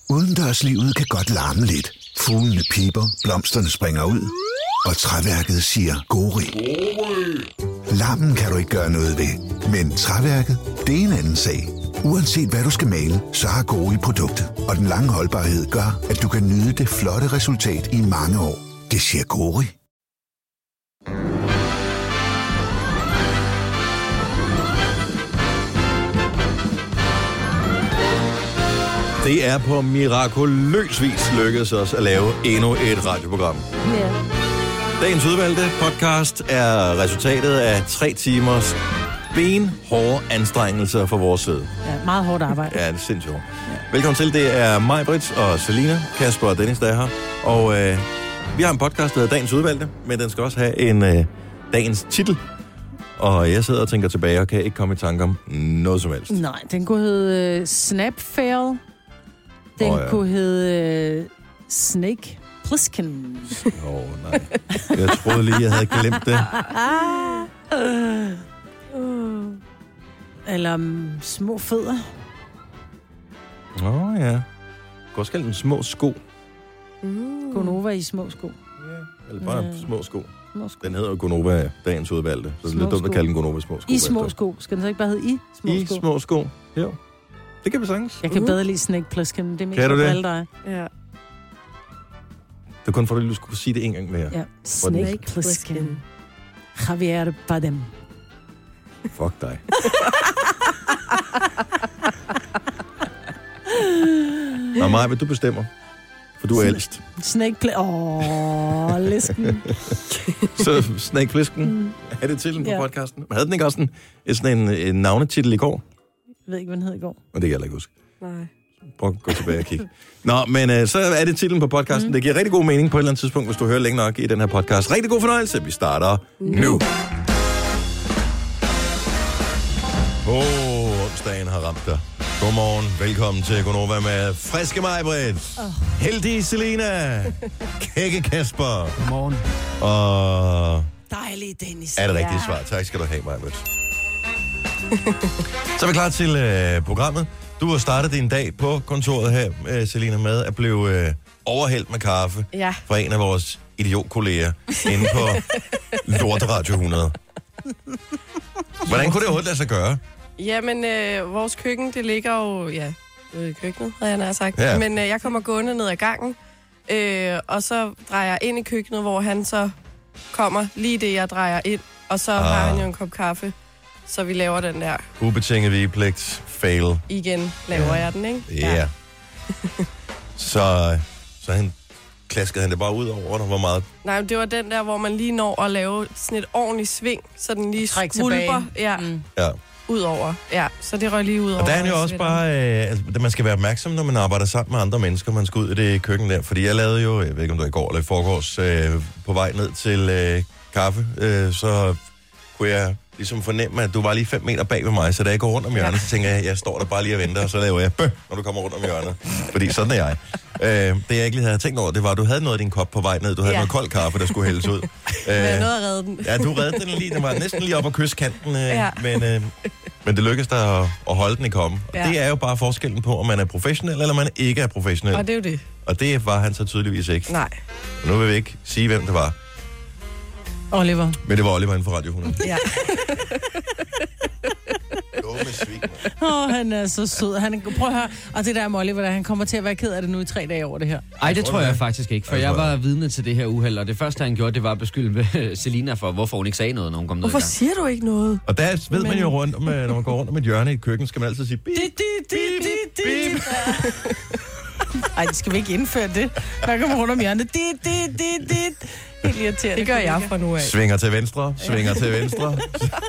Udendørslivet kan godt larme lidt. Fuglene piper, blomsterne springer ud, og træværket siger gori. Larmen kan du ikke gøre noget ved, men træværket, det er en anden sag. Uanset hvad du skal male, så har Gori produktet, og den lange holdbarhed gør, at du kan nyde det flotte resultat i mange år. Det siger Gori. Det er på mirakuløs vis lykkedes os at lave endnu et radioprogram. Ja. Dagens udvalgte podcast er resultatet af 3 timers benhårde anstrengelser for vores side. Ja, meget hårdt arbejde. Ja, det er sindssygt hårdt. Ja. Velkommen til, det er mig, Britt og Selina, Kasper og Dennis, der er her. Og vi har en podcast, der hedder Dagens Udvalgte, men den skal også have en dagens titel. Og jeg sidder og tænker tilbage og kan ikke komme i tanke om noget som helst. Nej, den kunne hedde Snapfail. Den kunne hedde Snake Plissken. Nej. Jeg troede lige, jeg havde glemt det. Eller små fødder. Ja. Gå skal den små sko. Gonova i små sko. Ja, eller bare små sko. Små sko. Den hedder jo Gonova, dagens udvalgte. Så det er lidt dumt at kalde den Gonova små sko. I små sko. Skal den så ikke bare hedde I små sko? I små sko. Jo. Det kan vi sagtens. Jeg kan bedre lide Snake Plissken. Det er mest kan du det? Alle dig. Ja. Det er kun for, at du skulle sige det en gang mere. Ja. Snake Plissken. Javier Bardem. Fuck dig. Nå, Maja, hvad du bestemmer? For du er ældst. Snake Lisken. Så Snake Plissken. Er det titlen på podcasten? Havde den ikke også sådan en navnetitel i går? Jeg ved ikke, hvad den hed i går. Men det kan jeg ikke huske. Nej. Prøv at gå tilbage og kigge. Nå, men så er det titlen på podcasten. Det giver rigtig god mening på et eller andet tidspunkt, hvis du hører længe nok i den her podcast. Rigtig god fornøjelse. Vi starter nu. Onsdagen har ramt dig. Godmorgen. Velkommen til Gonova med friske mig, Britt. Heldige Selina. Kække Kasper. Godmorgen. Og Dejlig, Dennis. er det rigtige svar. Tak skal du have, mig, Britt. Så er vi klar til programmet. Du har startet din dag på kontoret her, Selina, med at blive overhældt med kaffe fra en af vores idiotkolleger inde på Lorteradio 100. Hvordan kunne det overhovedet lade sig gøre? Jamen, vores køkken, det ligger jo, ude i køkkenet, havde jeg nær sagt. Ja. Men jeg kommer gående ned ad gangen, og så drejer jeg ind i køkkenet, hvor han så kommer lige det, jeg drejer ind. Og så har han jo en kop kaffe, så vi laver den der. Ubetinget vigepligt. Fail. Igen laver jeg den, ikke? Ja. Så klaskede han det bare ud over dig? Hvor meget? Nej, det var den der, hvor man lige når at lave sådan et ordentligt sving, så den lige skvulper. Ja. Ud over. Ja, så det røg lige ud over. Og der er jo også bare, at man skal være opmærksom, når man arbejder sammen med andre mennesker, man skal ud i det køkken der. Fordi jeg lavede jo, jeg ved ikke om det var i går eller i forgårs, på vej ned til kaffe, så kunne jeg ligesom fornemme, at du var lige 5 meter bag ved mig, så da jeg går rundt om hjørnet, så tænker jeg står der bare lige og venter, og så laver jeg når du kommer rundt om hjørnet. Fordi sådan er jeg. Det jeg ikke lige havde tænkt over, det var, at du havde noget af din kop på vej ned. Du havde noget kold kaffe, der skulle hældes ud. Men jeg nåede at redde den. Ja, du reddede den lige. Den var næsten lige op ad kystkanten, men det lykkedes dig at holde den i kommen. Ja. Det er jo bare forskellen på, om man er professionel, eller man ikke er professionel. Og det er jo det. Og det var han så tydeligvis ikke. Nej. Og nu vil vi ikke sige, hvem det var. Oliver. Men det var Oliver inden for Radio 100. Ja. Han er så sød. Prøv at høre. Og det der med Oliver, der, han kommer til at være ked af det nu i 3 dage over det her. Ej, det tror jeg faktisk ikke, for jeg var vidne til det her uheld, og det første, han gjorde, det var at beskylde Selina for, hvorfor hun ikke sagde noget, når hun kom ned. Hvorfor siger du ikke noget? Og der ved man jo rundt, når man går rundt om et hjørne i et køkken, skal man altid sige bip, bip. Ej, skal vi ikke indføre det? Man kommer rundt om hjørnet. Helt irriterende. Det gør jeg fra nu af. Svinger til venstre, svinger til venstre.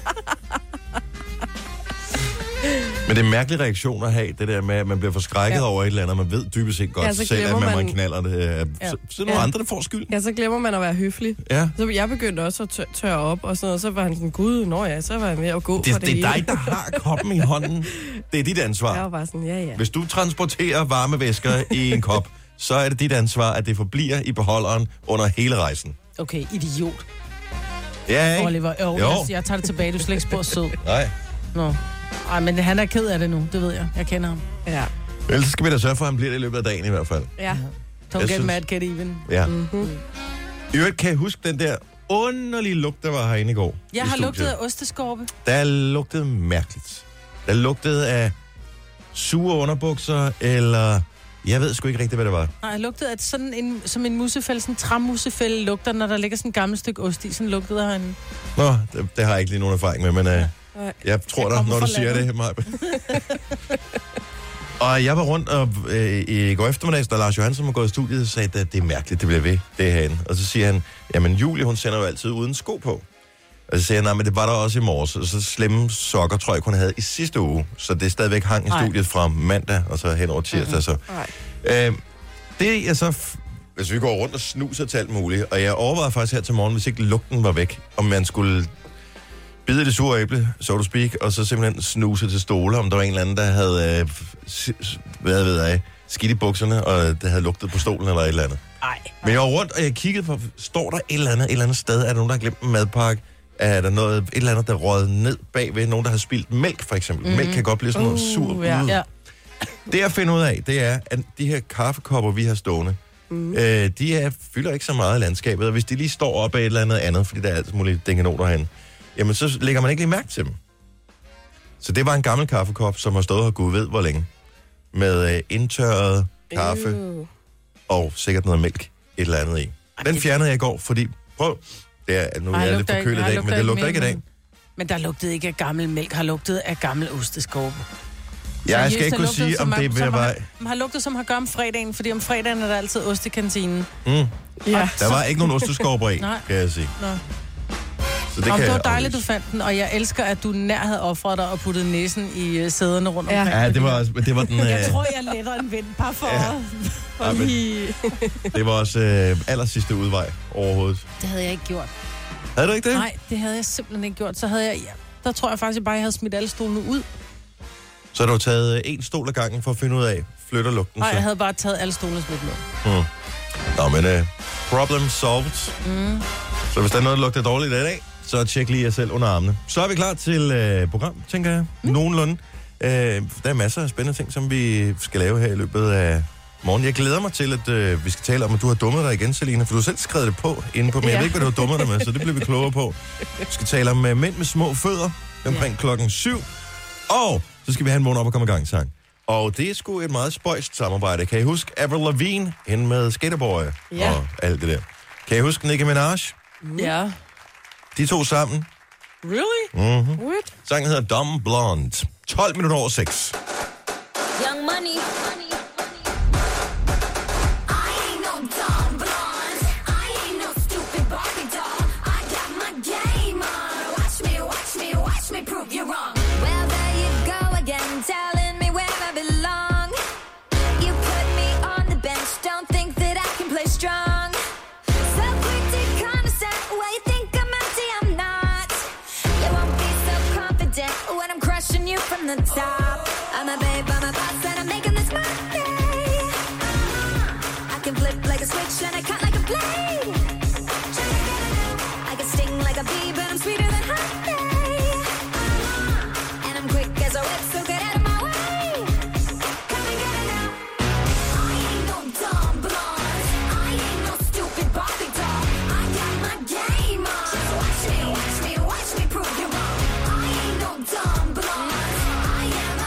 Men det er en mærkelig reaktion at have, det der med, at man bliver forskrækket over et eller andet, og man ved dybest set godt selv, at man knaller det. Så er nogle andre, der får skyld. Ja, så glemmer man at være høflig. Ja. Så jeg begyndte også at tørre op, og sådan noget, så var han sådan, gud, så var jeg med at gå for det hele. Det er dig, der har koppen i hånden. Det er dit ansvar. Jeg var bare sådan, ja. Hvis du transporterer varmevæsker i en kop, så er det dit ansvar, at det forbliver i beholderen under hele rejsen. Okay, idiot. Ja, ikke? Oliver, jo. Jeg tager det tilbage, du er slet ikke spurgt sød. Nej. Nå. Ej, men han er ked af det nu, det ved jeg. Jeg kender ham. Ja. Ellers skal vi da sørge for, at han bliver det i løbet af dagen i hvert fald. Ja. Don't get mad, get even. Ja. Mm-hmm. I øvrigt kan jeg huske den der underlige lugt, der var herinde i går. Jeg har lugtet af osteskorpe. Der lugtede mærkeligt. Der lugtede af sure underbukser, eller... Jeg ved sgu ikke rigtigt, hvad det var. Nej, jeg lugtede af sådan som en musefælde, sådan en træmusefælde lugter, når der ligger sådan et gammelt stykke ost i. Sådan lugtede herinde. Nå, det har jeg ikke lige nogen erfaring med, men jeg tror dig, når du siger det, Maja. Og jeg var rundt og i går eftermiddags, da Lars Johansson var gået i studiet, og sagde, at det er mærkeligt, det bliver ved, det herinde. Og så siger han, jamen Julie, hun sender jo altid uden sko på. Og så siger han, nej, men det var der også i morges. Og så slemme sokker, tror jeg, hun havde i sidste uge. Så det stadigvæk hang i studiet fra mandag, og så hen over tirsdag. Så. Det er så... Hvis vi går rundt og snuser til alt muligt, og jeg overvejede faktisk her til morgen, hvis ikke lugten var væk, om man skulle bide det sure æble, so to speak, og så simpelthen snuse til stole, om der var en eller anden, der havde skidt i bukserne, og det havde lugtet på stolen eller et eller andet. Ej. Men jeg var rundt, og jeg kiggede på, står der et eller andet sted? Er der nogen, der har glemt en madpakke? Er der et eller andet, der røget ned bagved? Nogen, der har spildt mælk, for eksempel. Mælk kan godt blive sådan noget sur. Ja. Det, jeg finder ud af, det er, at de her kaffekopper, vi har stående, de fylder ikke så meget i landskabet, og hvis de lige står op af et eller andet, fordi der er alt muligt dingenoter herinde, jamen så lægger man ikke lige mærke til dem. Så det var en gammel kaffekop, som har stået her gud ved hvor længe, med indtørret kaffe og sikkert noget mælk et eller andet i. Den fjernede jeg i går, fordi, prøv, nu er jeg lidt forkølet i dag, men det lugter ikke i dag. Men der lugtede ikke af gammel mælk, har lugtet af gammel osteskorpe. Jeg skal ikke kunne sige, om det vil være... Man har lugtet som har gør om fredagen, fordi om fredagen er der altid ost i kantinen. Ja. Der var ikke nogen osteskorper i, kan jeg sige. Nå. Så det var dejligt, du fandt den, og jeg elsker, at du nær havde offret dig og puttet næsen i sæderne rundt omkring. Ja, det var den... Jeg tror, jeg letter en vind bare for det var også aller sidste udvej overhovedet. Det havde jeg ikke gjort. Havde du ikke det? Nej, det havde jeg simpelthen ikke gjort. Så havde jeg... Ja, der tror jeg faktisk, jeg havde smidt alle stolene ud. Så har du taget en stol ad gangen for at finde ud af, flytter lugten? Nej, jeg havde bare taget alle stolene smidt med. Nå, men problem solved. Så hvis der er noget, der lugter dårligt i dag, så tjek lige jer selv under armene. Så er vi klar til program, tænker jeg. Nogenlunde. Der er masser af spændende ting, som vi skal lave her i løbet af morgen. Jeg glæder mig til, at vi skal tale om, at du har dummet dig igen, Selina, for du har selv skrevet det på inde på, men jeg ved ikke, hvad du har dummet dig med, så det bliver vi klogere på. Vi skal tale om mænd med små fødder omkring 7:00. Og så skal vi have en vågen op og komme i gang sang. Og det er sgu et meget spøjst samarbejde. Kan I huske Avril Lavigne, hende med Skaterboy og alt det der? Kan I huske Nicki Minaj? Ja. De to sammen. Really? What? Sangen hedder Dumb Blonde. 12 minutter over 6. Young money. Telling me where I belong. You put me on the bench, don't think that I can play strong. So quick to condescend, well you think I'm empty, I'm not. You won't be so confident when I'm crushing you from the top. I'm a babe, I'm a boss, and I'm making this money. I can flip like a switch and I cut like a blade. I can sting like a bee, but I'm sweeter than honey. And I'm quick as a whip, so get out of my way. Come and get it now. I ain't no dumb blonde. I ain't no stupid Barbie doll. I got my game on. Just watch me, watch me, watch me prove you wrong. I ain't no dumb blonde. I am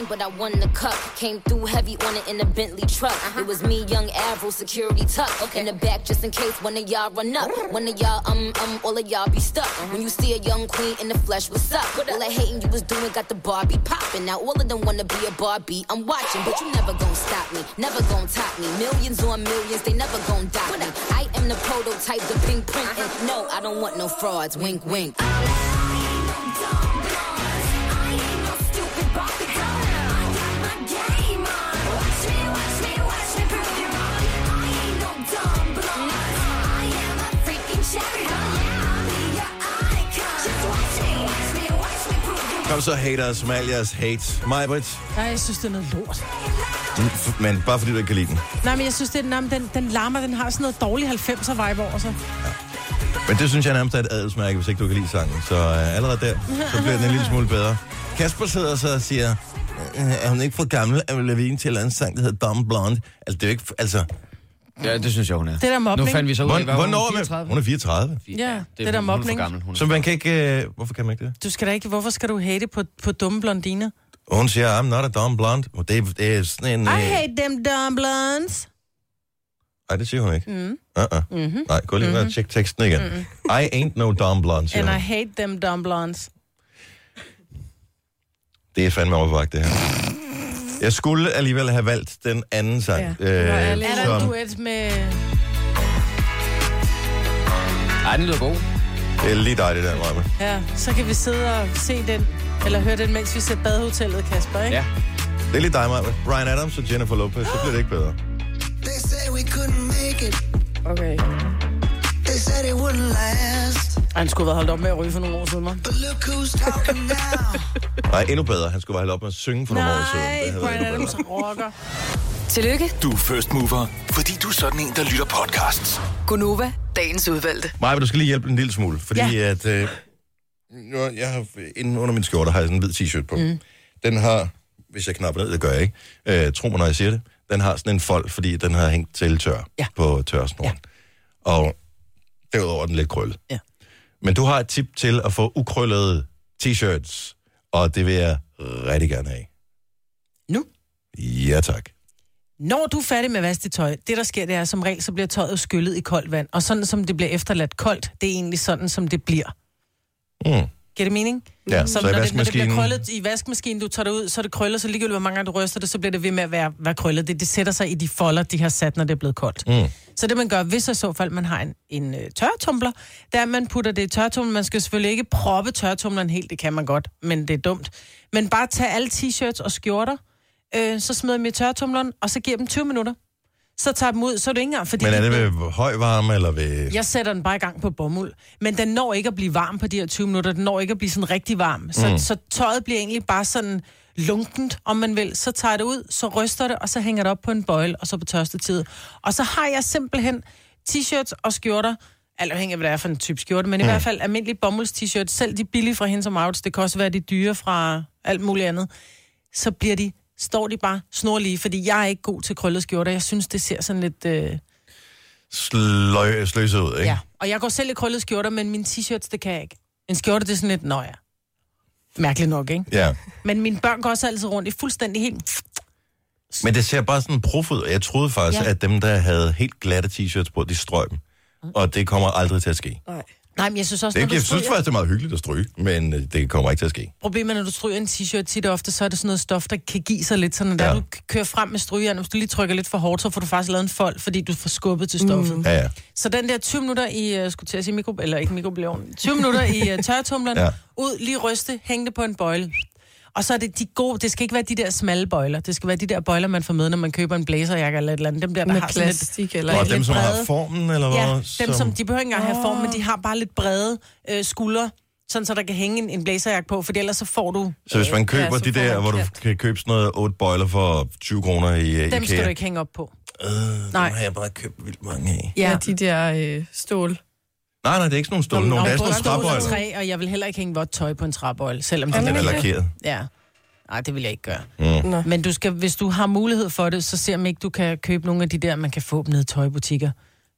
but I won the cup. Came through heavy on it in a Bentley truck. It was me, young Avril, security tuck. In the back just in case one of y'all run up. One of y'all, all of y'all be stuck. When you see a young queen in the flesh, what's up? All that hating you was doing got the Barbie popping. Now all of them wanna be a Barbie. I'm watching, but you never gon' stop me. Never gon' top me. Millions on millions, they never gon' dock me. I am the prototype, the pink print. And no, I don't want no frauds. Wink, wink. Kom så, haters, Malias hate. Majbrit. Nej, jeg synes, det er noget lort. Men bare fordi du ikke kan lide den. Nej, men jeg synes, det er, den larmer, den har sådan noget dårlig 90'er vibe over sig. Men det synes jeg nærmest er et adelsmærke, hvis ikke du kan lide sangen. Så allerede der, så bliver den en lille smule bedre. Kasper sidder så og siger, er hun ikke for gammel at Lavigne til en sang, der hedder Dumb Blonde? Altså, det er jo ikke... Altså... Ja, det synes jeg, hun er. Det der mobning. Nu fandt vi så ud af, hvornår er hun? Hun er 34. Ja, det der mobning. Så man kan ikke... Hvorfor kan man ikke det? Du skal da ikke... Hvorfor skal du hate på dumme blondiner? Og hun siger, I'm not a dumb blonde. Og det er sådan en... I hate them dumb blondes. Nej, det siger hun ikke. Mm. Nej, gå lige og tjek teksten igen. I ain't no dumb blonde, siger And hun. I hate them dumb blondes. Det er fandme overvagt, det her. Jeg skulle alligevel have valgt den anden sang. Ja. Er der en duet med... Ej, den lyder god. Det er lige dig, det der, Maja. Ja, så kan vi sidde og se den, eller høre den, mens vi ser Badehotellet, Kasper, ikke? Ja. Det er lige dig, Maja. Bryan Adams og Jennifer Lopez, så bliver det ikke bedre. Okay. Han skulle have holdt op med at ryge for nogle år siden, man. Nej, endnu bedre. Han skulle være holdt op med at synge for nogle år siden. Nej, Bryan Adams rocker. Tillykke. Du er first mover, fordi du er sådan en, der lytter podcasts. Gunova, dagens udvalgte. Maja, du skal lige hjælpe en lille smule, fordi at... jeg har, inden under min skjorte har jeg sådan en hvid t-shirt på. Den har, hvis jeg knapper ned, det gør jeg ikke. Tro mig, når jeg siger det. Den har sådan en fold, fordi den har hængt til tør på tørsnoren. Ja. Og derudover er den lidt krøllet. Ja. Men du har et tip til at få ukrøllede t-shirts, og det vil jeg rigtig gerne have. Nu? Ja, tak. Når du er færdig med at vaske dit tøj, det der sker, det er som regel, så bliver tøjet skyllet i koldt vand. Og sådan som det bliver efterladt koldt, det er egentlig sådan, som det bliver. Giver det mening? Ja, som når det bliver krøllet i vaskemaskinen, du tager det ud, så er det krøllet, så ligegyldigt hvor mange gange du ryster det, så bliver det ved med at være krøllet. Det sætter sig i de folder, de har sat, når det er blevet koldt. Så det man gør, hvis i så fald man har en tørretumbler, der man putter det i tørretumlen. Man skal selvfølgelig ikke proppe tørretumleren helt, det kan man godt, men det er dumt. Men bare tage alle t-shirts og skjorter, så smider dem i tørretumleren, og så giver dem 20 minutter. Så tager dem ud, så er det ikke engang... Fordi men er det ved høj varme, eller ved... Jeg sætter den bare i gang på bomuld. Men den når ikke at blive varm på de her 20 minutter. Den når ikke at blive sådan rigtig varm. Så tøjet bliver egentlig bare sådan lunkent, om man vil. Så tager jeg det ud, så ryster det, og så hænger det op på en bøjle, og så på tørstetid. Og så har jeg simpelthen t-shirts og skjorter, alt afhængig af, hvad det er for en type skjorte, men i hvert fald almindelige bomulds-t-shirts, selv de billige fra Hinds & Mauritz, det kan også være de dyre fra alt muligt andet, så står de bare snorlige, fordi jeg er ikke god til krøllede skjorter. Jeg synes, det ser sådan lidt... sløset ud, ikke? Ja, og jeg går selv i krøllede skjorter, men mine t-shirts, det kan jeg ikke. En skjorte, det er sådan lidt, mærkeligt nok, ikke? Ja. Men mine børn går også altid rundt i fuldstændig helt... Men det ser bare sådan prof ud. Jeg troede faktisk, at dem, der havde helt glatte t-shirts på, de strøg dem. Og det kommer aldrig til at ske. Nej, men jeg synes også, jeg synes faktisk, det er meget hyggeligt at stryge, men det kommer ikke til at ske. Problemet når du stryger en t-shirt tit og ofte, så er det sådan noget stof, der kan give sig lidt, sådan der du kører frem med strygejern. Hvis du lige trykker lidt for hårdt, så får du faktisk lavet en fold, fordi du får skubbet til stoffet. Ja. Så den der 20 minutter i, skulle til at sige eller ikke mikrobølgeovnen, 20 minutter i tørretumleren, ud, lige ryste, hæng det på en bøjle. Og så er det de gode, det skal ikke være de der smalle bøjler. Det skal være de der bøjler, man får med, når man køber en blazerjakke eller et eller andet. Dem der med har plastik lidt, eller... Og dem, som har formen, eller hvad? Ja, dem, som de behøver ikke engang have form, men de har bare lidt brede skuldre, sådan så der kan hænge en blazerjakke på, for ellers så får du... Så hvis man køber de der, hvor du kan købe sådan noget 8 bøjler for 20 kroner i IKEA... Dem skal du ikke hænge op på. Nej. Har jeg bare købt vildt mange af. Ja, de der stål. Nej, det er ikke sådan nogle stål. Nogle, der er sådan nogle træbøjler. Og jeg vil heller ikke hænge vådt tøj på en træbøjle, selvom den er lakeret. Ja. Nej, det vil jeg ikke gøre. Men du skal, hvis du har mulighed for det, så se om ikke du kan købe nogle af de der, man kan få nede i tøjbutikker.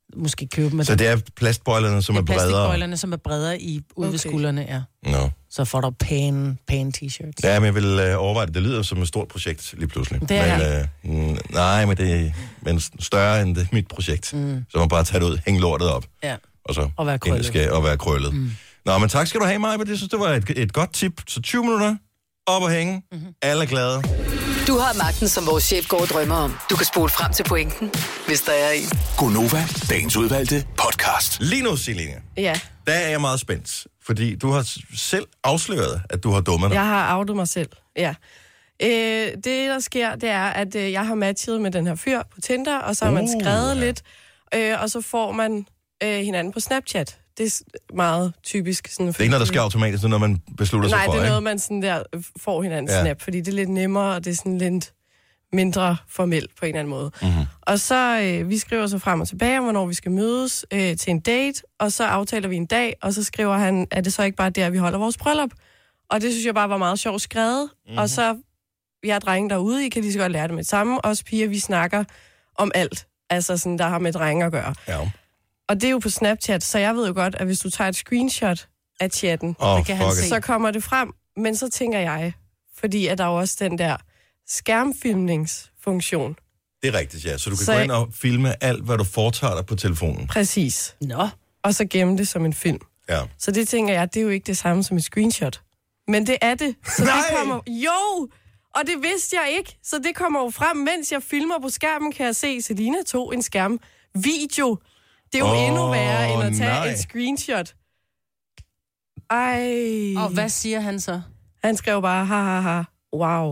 måske købe med Så det er plastbøjlerne, som er bredere? plastikbøjlerne, som er bredere ude ved skuldrene, ja. No. Så får du pæne t-shirts. Ja, men jeg vil overveje det. Det lyder som et stort projekt lige pludselig. Det er nej, men det er større end det mit projekt. Så man bare tager det ud, hænge lortet op. Ja. Og så Og være krøllet. Og være krøllet. Nå, men tak skal du have, Maja. Jeg synes, det var et godt tip. Så 20 minutter op og hænge. Alle er glade. Du har magten, som vores chef går og drømmer om. Du kan spole frem til pointen, hvis der er en. Gonova, dagens udvalgte podcast. Lige nu, Selina, Ja, der er jeg meget spændt. Fordi du har selv afsløret, at du har dummet dig. jeg har outet mig selv. Ja. Det, der sker, det er, at jeg har matchet med den her fyr på Tinder, og så har man skrevet lidt, og så får man hinanden på Snapchat. Det er meget typisk. Sådan, Det er ikke noget, der sker automatisk, når man beslutter sig Nej, for, det er ikke? noget, man sådan der får hinanden snap, fordi det er lidt nemmere, og det er sådan lidt mindre formelt på en eller anden måde. Mm-hmm. Og så, vi skriver så frem og tilbage om, hvornår vi skal mødes til en date, og så aftaler vi en dag, og så skriver han, at det så ikke bare der, vi holder vores bryllup. Og det synes jeg bare var meget sjovt skrevet. Mm-hmm. Og så, vi er drenge derude, I kan lige så godt lære det med det samme. Os piger, vi snakker om alt, altså sådan, der har med drenge at gøre. Ja. Og det er jo på Snapchat, så jeg ved jo godt, at hvis du tager et screenshot af chatten, det kan han se. så kommer det frem. Men så tænker jeg, fordi at der er jo også den der skærmfilmningsfunktion. Det er rigtigt, ja. Så du kan Så gå ind og filme alt, hvad du foretager dig på telefonen. Præcis. Nå. Og så gemme det som en film. Ja. Så det tænker jeg, det er jo ikke det samme som et screenshot. Men det er det. Så Nej! det kommer... Jo! Og det vidste jeg ikke. Så det kommer jo frem, mens jeg filmer på skærmen, kan jeg se, at Selina tog en skærmvideo. Det er jo endnu værre, end at tage et screenshot. Ej. Og hvad siger han så? Han skrev bare, ha. Wow.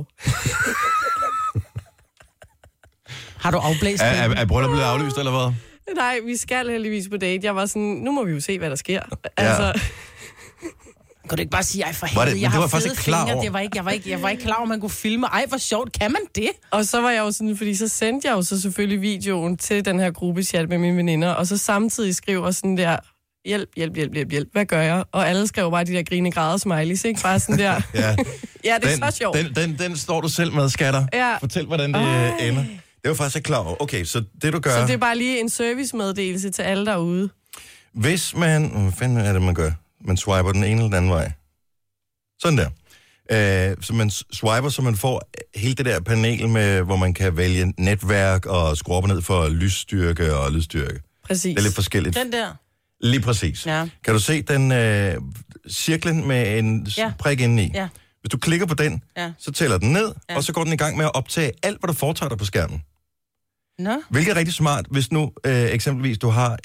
Har du afblæst det? Er brylluppet blevet aflyst, eller hvad? Nej, vi skal heldigvis på date. Jeg var sådan, nu må vi jo se, hvad der sker. Altså, Kan du ikke bare sige, ej for Var det- helvede, men jeg det har var faktisk fede ikke klar fingre. over. Jeg var ikke klar over, man kunne filme. Ej, hvor sjovt, kan man det? og så var jeg jo sådan, fordi så sendte jeg jo så selvfølgelig videoen til den her gruppechat med mine veninder, og så samtidig skriver sådan der, hjælp, hvad gør jeg? Og alle skrev bare de der grine-græder smileys, ikke? Bare sådan der. Ja. Ja, det er så sjovt. Den står du selv med, skatter. Ja. Fortæl, hvordan det ender. Det var faktisk ikke klar over. Okay, så det du gør... Så det er bare lige en servicemeddelelse til alle derude. Hvis man... Hvad fanden er det, man gør? Man swiper den ene eller den anden vej. Sådan der. Så man swiper, så man får hele det der panel med, hvor man kan vælge netværk og skrue op og ned for lysstyrke og lydstyrke. Præcis. Det er lidt forskelligt. Den der. Lige præcis. Ja. Kan du se den cirklen med en prik indeni? Ja. Hvis du klikker på den, så tæller den ned, og så går den i gang med at optage alt, hvad du foretager dig på skærmen. Nå. Hvilket er rigtig smart, hvis nu eksempelvis du har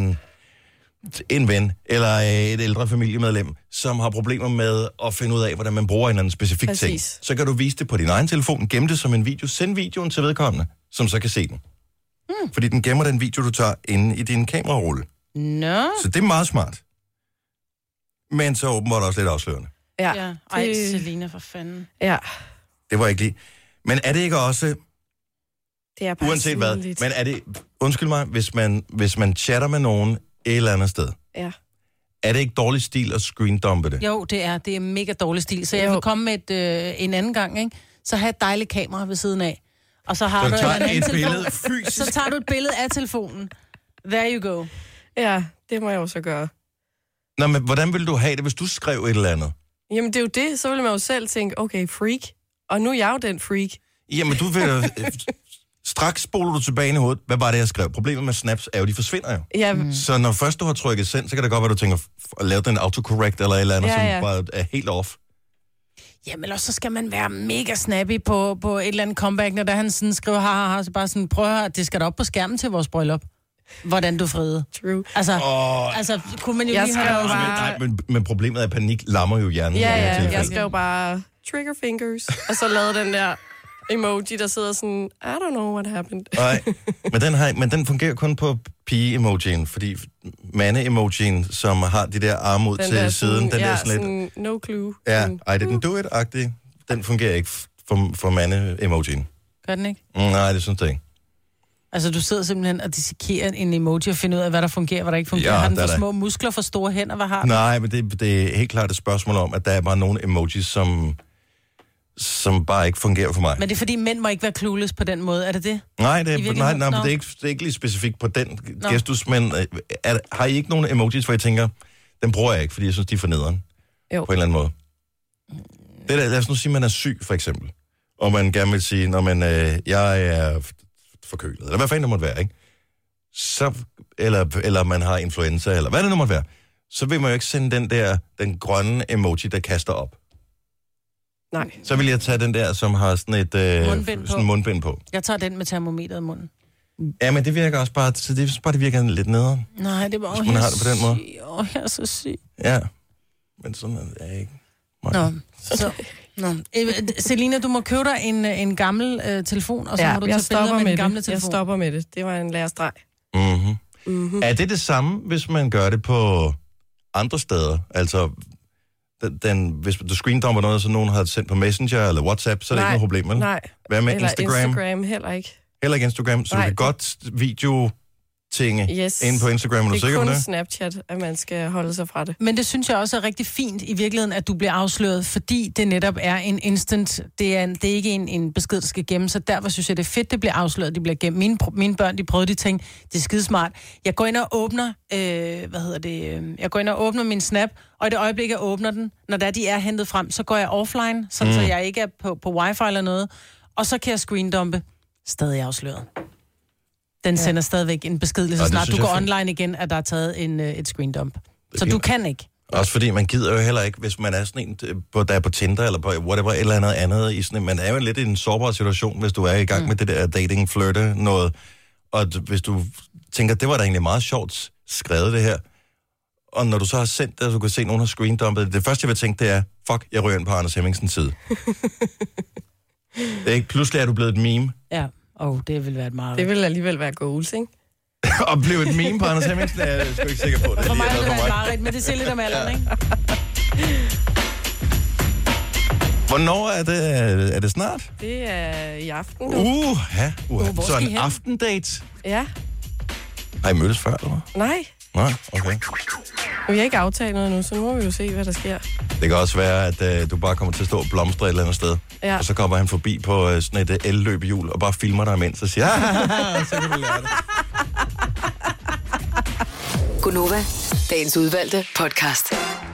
en ven eller et ældre familiemedlem, som har problemer med at finde ud af, hvordan man bruger en eller anden specifik ting. Så kan du vise det på din egen telefon, gemme det som en video, send videoen til vedkommende, som så kan se den. Fordi den gemmer den video, du tager inde i din kamerarulle. Nå. Så det er meget smart. Men så åbenbart også lidt afslørende. Ja. Ej, Selina, for fanden. Ja. Det var ikke lige. Men er det ikke også, Det er bare uanset hvad, lidt. men er det, undskyld mig, hvis man chatter med nogen et eller andet sted, Ja. er det ikke dårlig stil at screendumpe det? Jo, det er mega dårlig stil. Så jeg vil komme med en anden gang, ikke? Så have et dejligt kamera ved siden af. Og så har Så du tager en anden et telefon. billede fysisk. Så tager du et billede af telefonen. There you go. Ja, det må jeg også gøre. Nå, men hvordan ville du have det, hvis du skrev et eller andet? Jamen, det er jo det. Så ville man jo selv tænke, okay, freak. Og nu er jeg jo den freak. Jamen, du vil... Straks spoler du tilbage i hovedet. Hvad var det, jeg skrev? Problemet med snaps er jo, de forsvinder jo. Ja. Så når først du har trykket send, så kan det godt være, du tænker at lave den autocorrect eller et eller andet, Ja. som bare er helt off. Jamen, også så skal man være mega snappy på et eller andet comeback, når der han sådan skriver, så bare sådan, prøv at høre, det skal da op på skærmen til vores bryllup. Hvordan du friede. True. Altså, kunne man jo Jeg lige skrev have... bare... Men problemet er, at panik lammer jo hjernen. i det her Ja, tilfælde. jeg skrev bare trigger fingers, og så lavede den der emoji, der sidder sådan, I don't know what happened. Nej, men den fungerer kun på pige-emojien, fordi mande-emojien, som har de der arme ud Den til der siden, sådan, den der ja, sådan lidt... sådan, no clue. Ja, Sådan, I didn't do it-agtig. Den fungerer ikke for mande-emojien. Gør den ikke? Nej, det synes jeg ikke. Altså, du sidder simpelthen og dissekerer en emoji og finder ud af, hvad der fungerer, hvad der ikke fungerer. Ja, Har den der for er små muskler, for store hænder? Hvad har den? Nej, men det er helt klart et spørgsmål om, at der er bare nogle emojis, som som bare ikke fungerer for mig. Men det er fordi, mænd må ikke være clueless på den måde, er det det? Nej, I det virkeligheden? er ikke lige specifikt på den gestus, men har I ikke nogen emojis, hvor I tænker, den bruger jeg ikke, fordi jeg synes, de er for nederen? Jo. På en eller anden måde. Det der, lad os nu sige, at man er syg, for eksempel. Og man gerne vil sige, når man, jeg er forkølet, eller hvad fanden det måtte være, ikke? Så, eller man har influenza, eller hvad det nu måtte være. Så vil man jo ikke sende den grønne emoji, der kaster op. Nej. Så vil jeg tage den der, som har sådan et mundbind på. Jeg tager den med termometeret i munden. Ja, men det virker også bare, så det, det virker lidt nederen. Nej, det var jo hvis man har det på den måde. Jeg er så syg. Ja, men sådan er jeg ikke. Nå. Selina, du må købe dig en gammel telefon, og så må du tage billeder med den gamle telefon. Jeg stopper med det. Det var en lærestreg. Mm-hmm. Mm-hmm. Er det samme, hvis man gør det på andre steder? Altså, hvis du screendumper noget, så nogen har sendt på Messenger eller WhatsApp, så er det ikke noget problem, vel? Nej. Hvad med eller Instagram? Instagram heller ikke. Heller ikke Instagram, så du kan godt video-tinge inde på Instagram, er du sikker på det? Det er kun Snapchat, at man skal holde sig fra det. Men det synes jeg også er rigtig fint i virkeligheden, at du bliver afsløret, fordi det netop er en instant. Det er ikke en besked, der skal gemme, så derfor synes jeg, det er fedt, det bliver afsløret, det bliver gemt. Mine børn, de prøvede, de tænkte, det er skidesmart. Jeg går ind og åbner, jeg går ind og åbner min Snap, og i det øjeblik, jeg åbner den, når de er hentet frem, så går jeg offline, så jeg ikke er på wifi eller noget, og så kan jeg screendumpe. Stadig afsløret. Den sender stadigvæk en besked, lige så snart du går online igen, at der er taget et screendump. Så du kan ikke. Også fordi man gider jo heller ikke, hvis man er sådan en, der er på Tinder, eller på whatever, eller andet i sådan en, man er jo lidt i en sårbar situation, hvis du er i gang med det der dating, flirte, noget, og hvis du tænker, det var da egentlig meget sjovt skrevet det her, og når du så har sendt det, og du kan se, at nogen har screendumpet det første, jeg vil tænke, det er, fuck, jeg ryger ind på Anders Hemmingsens side. Det er ikke, pludselig er du blevet et meme. Ja, det vil være et meget... Det vil alligevel være goals, ikke? Og blive et meme på Anders Hemmingsen, er jeg sgu ikke sikker på. Det for mig vil det være et mareridt, men det ser lidt om alderen, ikke? Hvornår er det? Er det snart? Det er i aften. Så en aftendate? Ja. Har I mødtes før, eller hvad? Nej, okay. Vi har ikke aftalt noget nu, så nu må vi jo se, hvad der sker. Det kan også være, at du bare kommer til at stå og blomstre et eller andet sted. Ja. Og så kommer han forbi på sådan et el-løbehjul og bare filmer dig imens og siger, så kan du lære det. Gunova, dagens udvalgte podcast.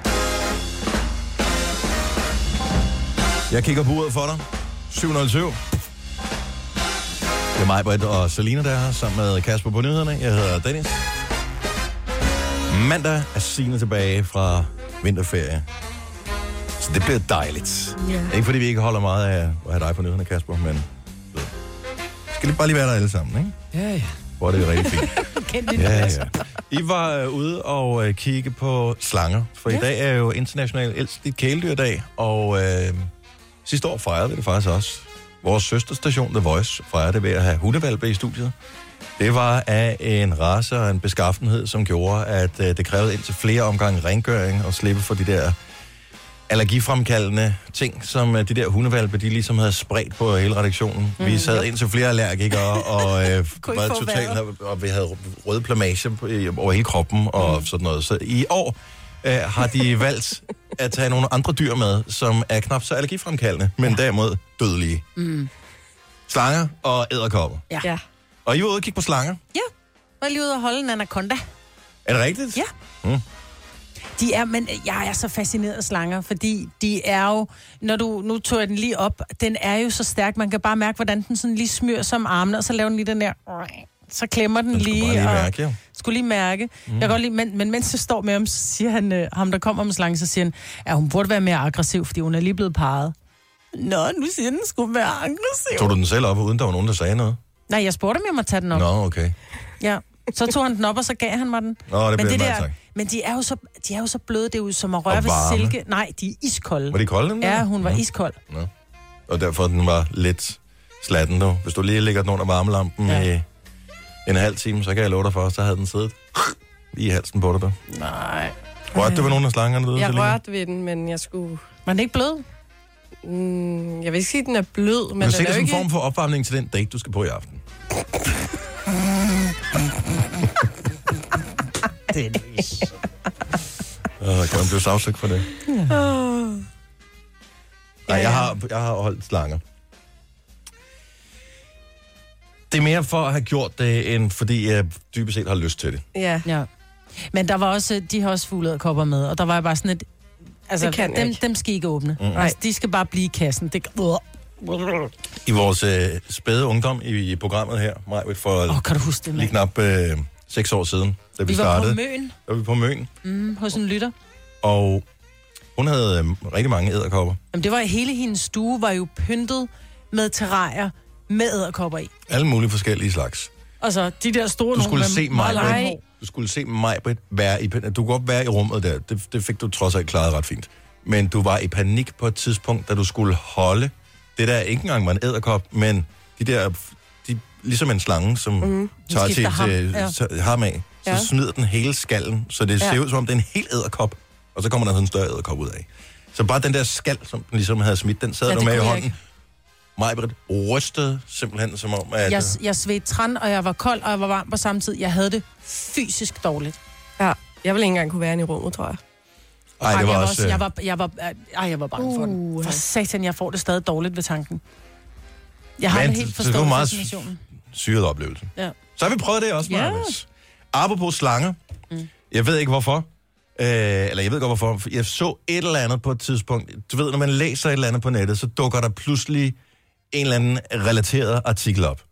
Jeg kigger på uret for dig. 707. Det er mig, Britt og Selina, der er her, sammen med Kasper på nyhederne. Jeg hedder Dennis. Mandag er Signe tilbage fra vinterferie. Så det bliver dejligt. Yeah. Ikke fordi vi ikke holder meget af at have dig på nyhederne, Kasper, men skal lige bare lige være der alle sammen, ikke? Ja. Hvor det er rigtig fint. Ja. I var ude og kigge på slanger, for i dag er jo international ældste kæledyrdag, og sidste år fejrede vi det faktisk også. Vores søsterstation, The Voice, fejrede det ved at have hundevalpe i studiet. Det var af en race og en beskaffenhed, som gjorde, at det krævede indtil flere omgange rengøring og slippe for de der allergifremkaldende ting, som de der hundevalpe, de ligesom havde spredt på hele redaktionen. Vi sad indtil flere allergikere, og var totalt, og vi havde røde plamage over hele kroppen og sådan noget. Så i år har de valgt at tage nogle andre dyr med, som er knap så allergifremkaldende, men derimod dødelige. Slanger og edderkopper. Ja. Og I var ude og kigge på slanger? Ja, jeg var lige ude og holde en anaconda. Er det rigtigt? Ja. Men jeg er så fascineret af slanger, fordi de er jo, nu tog jeg den lige op, den er jo så stærk, man kan bare mærke, hvordan den sådan lige smyrer som armene, og så laver den lige den der, så klemmer den lige, mærke, skulle lige mærke. Jeg kan godt lide, men mens jeg står med ham, så siger han, ham der kommer med slangen, så siger han, at hun burde være mere aggressiv, fordi hun er lige blevet parret. Nå, nu siger den skulle være aggressiv. Tog du den selv op, uden der var nogen, der sagde noget? Nej, jeg spurgte, om jeg må tage den op. Nå, okay. Ja, så tog han den op, og så gav han mig den. Nå, det bliver meget tak. Men de er jo så bløde, det er jo som at røre ved silke. Nej, de er iskolde. Var de kolde? Ja, hun var iskold. Nå. Og derfor den var lidt slatten nu. Hvis du lige lægger den under varmelampen i en halv time, så kan jeg love dig for, så havde den siddet lige i halsen på dig der. Nej. Rørte du ved nogle af slangerne derude? Jeg rørte ved den, men jeg skulle... Var den ikke blød? Jeg vil ikke sige, at den er blød, men den er jo ikke... en form for opvarmning til den date, du skal på i aften. Dennis. Kan man blive sagsøgt for det? Nej, jeg har holdt slanger. Det er mere for at have gjort det, end fordi jeg dybest set har lyst til det. Ja. Men der var også, de har også fugleæderkopper med, og der var bare sådan et... Altså, dem skal ikke åbne. Altså, de skal bare blive i kassen. Det... I vores spæde ungdom i programmet her, Majbrit, for kan du huske det, lige knap 6 år siden, da vi startede. Vi var på Møn. Hos en lytter. Og hun havde rigtig mange edderkopper. Jamen, det var hele hendes stue, var jo pyntet med terrarier med edderkopper i. Alle mulige forskellige slags. Altså, de der store... Du skulle se Majbrit være i... Du kunne godt være i rummet der. Det fik du trods alt klaret ret fint. Men du var i panik på et tidspunkt, da du skulle holde... Det der ikke engang var en edderkop, men de ligesom en slange, som tager til ham af. Så smider den hele skallen, så det ser ud som om det er en hel edderkop. Og så kommer der sådan en større edderkop ud af. Så bare den der skal, som den ligesom havde smidt, den sad du med i hånden. Majbrit rystede simpelthen som om, at... Jeg svedte træn, og jeg var kold, og jeg var varm på samme tid. Jeg havde det fysisk dårligt. Ja, jeg ville ikke engang kunne være inde i rummet, tror jeg. Ej, det var også... Jeg var bange for den. For satan, jeg får det stadig dårligt ved tanken. Jeg har det helt forstået. Det var meget syret oplevelse. Ja. Så har vi prøvet det også, Marvis. Apropos slanger. Jeg ved ikke hvorfor. Eller jeg ved godt hvorfor. Jeg så et eller andet på et tidspunkt. Du ved, når man læser et eller andet på nettet, så dukker der pludselig en eller anden relateret artikel op.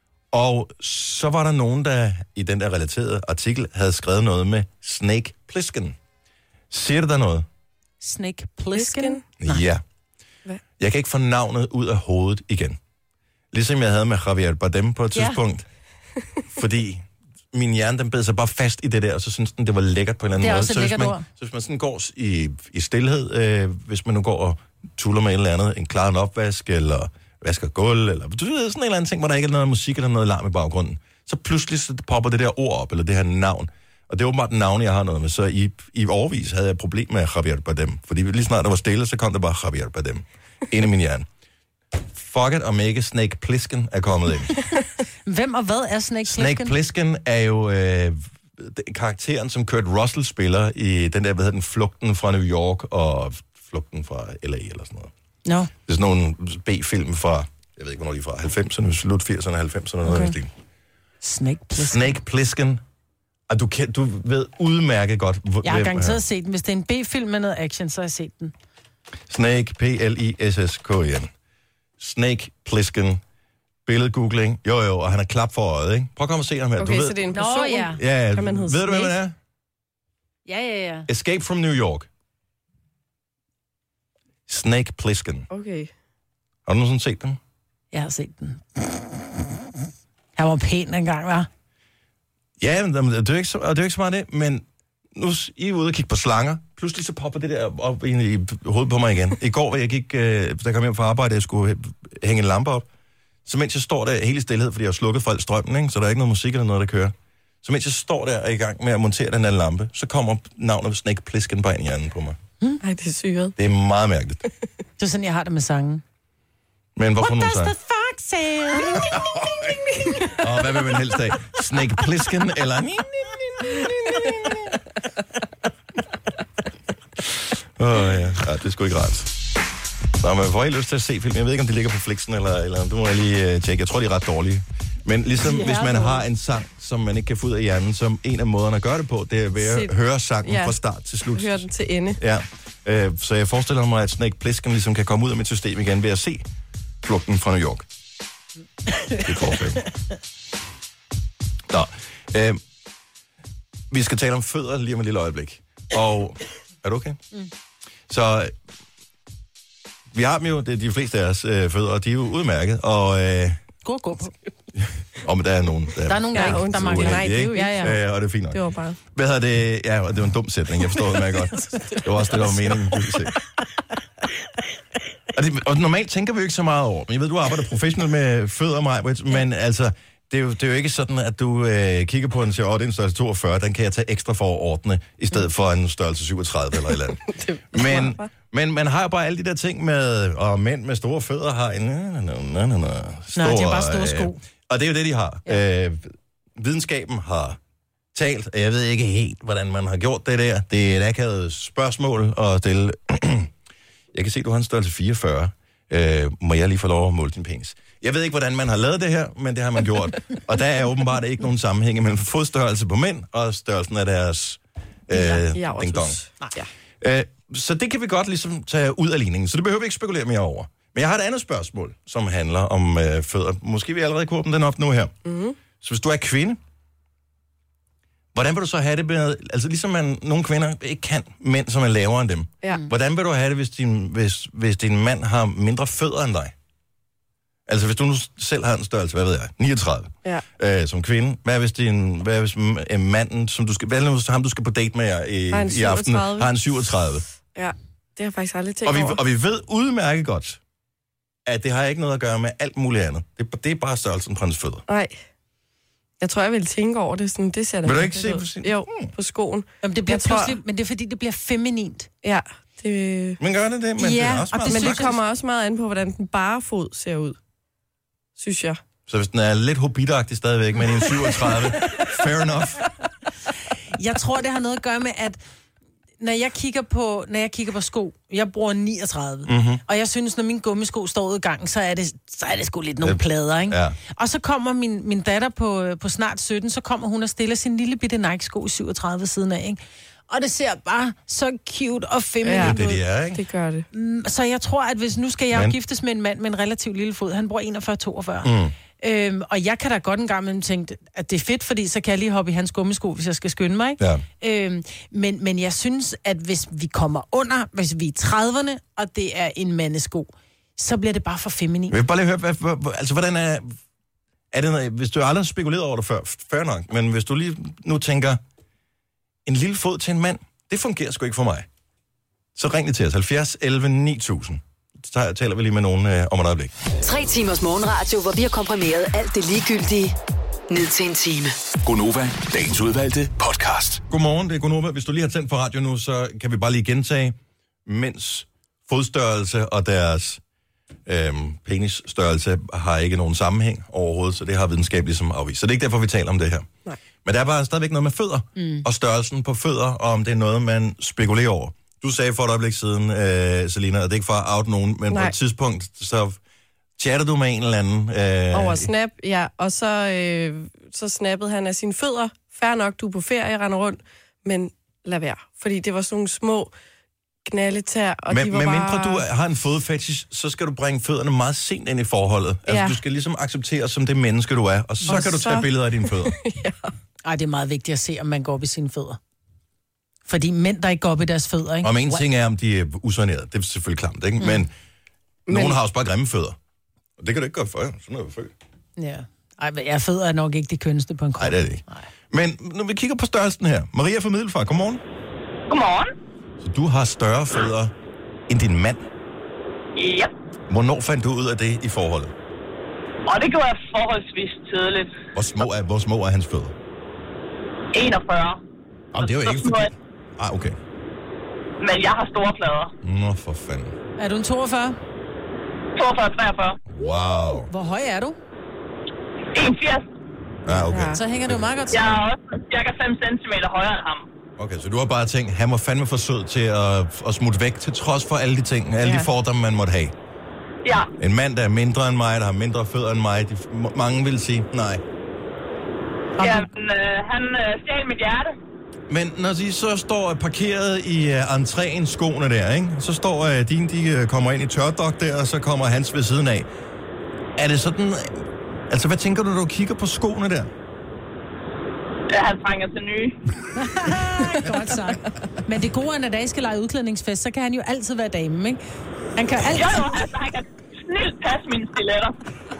Og så var der nogen, der i den der relaterede artikel havde skrevet noget med Snake Plissken. Siger det der noget? Snake Plissken? Ja. Hvad? Jeg kan ikke få navnet ud af hovedet igen. Ligesom jeg havde med Javier Bardem på et tidspunkt. Fordi min hjerne, den bed sig bare fast i det der, og så synes den, det var lækkert på en eller anden måde. Så hvis man sådan går i stilhed, hvis man nu går og tuller med et eller andet, en klar opvask, eller vasker gulv, eller du ved, sådan en eller anden ting, hvor der ikke er noget musik eller noget larm i baggrunden, så pludselig så popper det der ord op, eller det her navn. Og det er åbenbart navn, jeg har noget med. Så i årevis havde jeg et problem med Javier Bardem. Fordi lige snart der var stille, så kom der bare Javier Bardem ind i min hjerne. Fuck it, om ikke Snake Plissken er kommet ind. Hvem og hvad er Snake Plissken? Snake Plissken er jo karakteren, som Kurt Russell spiller i den der, Flugten fra New York og Flugten fra LA eller sådan noget. No. Det er sådan nogle B-film fra, jeg ved ikke, hvornår de er fra, 90'erne, slut 80'erne, 90'erne, noget stil. Snake Plissken. Snake Plissken. Og du ved udmærket godt, jeg har garanteret set den. Hvis det er en B-film med noget action, så har jeg set den. Snake, P-L-I-S-S-K-N. Snake Plissken. Billedgoogling. Jo, og han er klap for øjet, ikke? Prøv at komme og se ham her. Okay, du ved... så det er en person? Ja, kan man hedde ved du, hvad man er? Ja. Escape from New York. Snake Plissken. Okay. Har du nogensinde set den? Jeg har set den. Han var pæn engang, hva'? Ja, men det er jo ikke så meget det, men nu I er ude og kigge på slanger. Pludselig så popper det der op i hovedet på mig igen. I går, jeg gik, der kom hjem fra arbejde, jeg skulle hænge en lampe op. Så mens jeg står der helt i stillhed, fordi jeg har slukket for al strømmen, ikke? Så der er ikke noget musik eller noget, der kører. Så mens jeg står der og er i gang med at montere den her lampe, så kommer navnet Snake Plissken bare ind i hjernen på mig. Ej, det er syret. Det er meget mærkeligt. Det er sådan, jeg har det med sangen. Men hvorfor nu så? What does the fuck say? Og hvad vil man helst af? Snake Plissken eller... ja, det er sgu ikke rart. Nå, men jeg får helt lyst til at se film. Jeg ved ikke, om de ligger på Flixen eller du må jeg lige tjekke. Jeg tror, de er ret dårlige. Men ligesom hvis man har en sang, som man ikke kan få ud af hjernen, som en af måderne at gøre det på, det er ved at høre sangen fra start til slut. Høre den til ende. Ja, så jeg forestiller mig, at Snake Plissken ligesom kan komme ud af mit system igen ved at se Flugten fra New York. Det er forfærdeligt. Nå, vi skal tale om fødder lige om et lille øjeblik. Og er du okay? Så vi har dem jo, det er de fleste af os fødder, og de er jo udmærket. Og gå på. Men der er nogen. Der er nogen, der ikke. Der mangler. Nej, det er jo ikke. Og det er fint nok. Det var bare... Hvad hedder det? Ja, og det var en dum sætning. Jeg forstår det meget godt. Det var også det, der var meningen. Og normalt tænker vi jo ikke så meget over. Men jeg ved, du arbejder professionelt med fødder, Majbrit, men altså, det er jo ikke sådan, at du kigger på en og siger, det er en størrelse 42, den kan jeg tage ekstra for at ordne, i stedet for en størrelse 37 eller et eller andet. Men man har jo bare alle de der ting med, og mænd med store fødder har en... Stor, de har bare store sko. Og det er jo det, de har. Ja. Videnskaben har talt, og jeg ved ikke helt, hvordan man har gjort det der. Det er et akavet spørgsmål at stille Jeg kan se, du har en størrelse 44. Må jeg lige få lov at måle din penis? Jeg ved ikke, hvordan man har lavet det her, men det har man gjort. Og der er åbenbart ikke nogen sammenhæng mellem fodstørrelse på mænd og størrelsen af deres ding-dong. Så det kan vi godt ligesom tage ud af ligningen. Så det behøver vi ikke spekulere mere over. Men jeg har et andet spørgsmål, som handler om fødder. Måske vi allerede kunne åbne den op nu her. Mm-hmm. Så hvis du er kvinde, hvordan vil du så have det med, altså ligesom nogle kvinder ikke kan mænd, som er lavere end dem. Ja. Hvordan vil du have det, hvis din mand har mindre fødder end dig? Altså hvis du nu selv har en størrelse, hvad ved jeg, 39 som kvinde. Hvad hvis manden, som du skal, hvad er ham, du skal på date med i aften, har en 37? Ja, det har jeg faktisk aldrig tænkt over. Og vi ved udmærket godt, at det har ikke noget at gøre med alt muligt andet. Det er bare størrelsen på hans fødder. Nej. Jeg tror, jeg vil tænke over det. Sådan, det ser vil du ikke se på sin... Jo, på skoen. Jamen, det bliver pludselig, men det er fordi, det bliver feminint. Ja. Men gør det? Men det er også meget... Men det kommer også meget an på, hvordan den bare fod ser ud. Synes jeg. Så hvis den er lidt hobbitagtig stadigvæk, men en 37, fair enough. Jeg tror, det har noget at gøre med, at når jeg kigger på sko, jeg bruger 39, og jeg synes, når mine gummisko står ud i gangen, så er det sgu lidt nogle plader, ikke? Ja. Og så kommer min datter på snart 17, så kommer hun og stiller sin lille bitte Nike-sko i 37 siden af, ikke? Og det ser bare så cute og feminine ud. Det er, ikke? Det gør det. Så jeg tror, at hvis nu skal jeg giftes med en mand med en relativt lille fod, han bruger 41-42. Og jeg kan da godt en gang imellem tænke, at det er fedt, fordi så kan jeg lige hoppe i hans gummisko, hvis jeg skal skynde mig, ikke? Ja. Men jeg synes, at hvis vi kommer under, hvis vi er 30'erne, og det er en mandesko, så bliver det bare for feminin. Jeg vil bare lige høre, altså hvordan er det noget, hvis du aldrig har spekuleret over det før, fair nok, men hvis du lige nu tænker, en lille fod til en mand, det fungerer sgu ikke for mig. Så ring det til os, 70 11 9000. Så taler vi lige med nogen om et øjeblik. 3 timers morgenradio, hvor vi har komprimeret alt det ligegyldige ned til en time. Gonova, dagens udvalgte podcast. Godmorgen, det er Gonova. Hvis du lige har tændt på radio nu, så kan vi bare lige gentage. Mænds fodstørrelse og deres penisstørrelse har ikke nogen sammenhæng overhovedet, så det har videnskab ligesom afvist. Så det er ikke derfor, vi taler om det her. Nej. Men der er bare stadigvæk noget med fødder, og størrelsen på fødder, og om det er noget, man spekulerer over. Du sagde for et øjeblik siden, Selina, at det ikke for at out nogen, men på et tidspunkt, så chatter du med en eller anden. Over Snap, ja. Og så snappede han af sine fødder. Fair nok, du er på ferie, render rundt, men lad være. Fordi det var sådan nogle små knalletær, og de var mindre du har en fodfetish, så skal du bringe fødderne meget sent ind i forholdet. Altså, du skal ligesom acceptere som det menneske, du er, og så kan du tage billeder af dine fødder. Ej, det er meget vigtigt at se, om man går op i sine fødder. Fordi mænd, der ikke går op i deres fødder, ikke? Om en ting er, om de er usonerede. Det er selvfølgelig klamt, ikke? Men nogen har også bare grimme fødder. Og det kan du ikke gøre for, sådan noget født. Ja. Ej, men fødder er nok ikke det kønneste på en krop. Nej, det er det ikke. Nej. Men når vi kigger på størrelsen her. Maria fra Middelfart, godmorgen. Godmorgen. Så du har større fødder end din mand? Ja. Hvornår fandt du ud af det i forholdet? Og det gjorde jeg forholdsvis tidligt. Hvor små er hans fødder? 41. Jamen, det er jo ikke fordi... Okay. Men jeg har store plader. Nå, for fanden. Er du en 42? 42, 43. Wow. Hvor høj er du? 81. Ja, okay. Så hænger det jo meget godt sammen. Jeg er også cirka 5 cm højere end ham. Okay, så du har bare tænkt, han var fandme for sød til at smutte væk, til trods for alle de ting, alle de fordomme, man måtte have. Ja. En mand, der er mindre end mig, der har mindre fødder end mig, mange vil sige nej. Jamen, han stjal mit hjerte. Men når de så står parkeret i entréen, skoene der, ikke? Så står de kommer ind i tørdok der, og så kommer hans ved siden af. Er det sådan... Altså, hvad tænker du, når du kigger på skoene der? Ja, han trænger til nye. Godt sagt. Men det gode er, når I skal lege udklædningsfest, så kan han jo altid være dame, ikke? Han kan altid... Jo, altså, han kan snilt passe mine stiletter.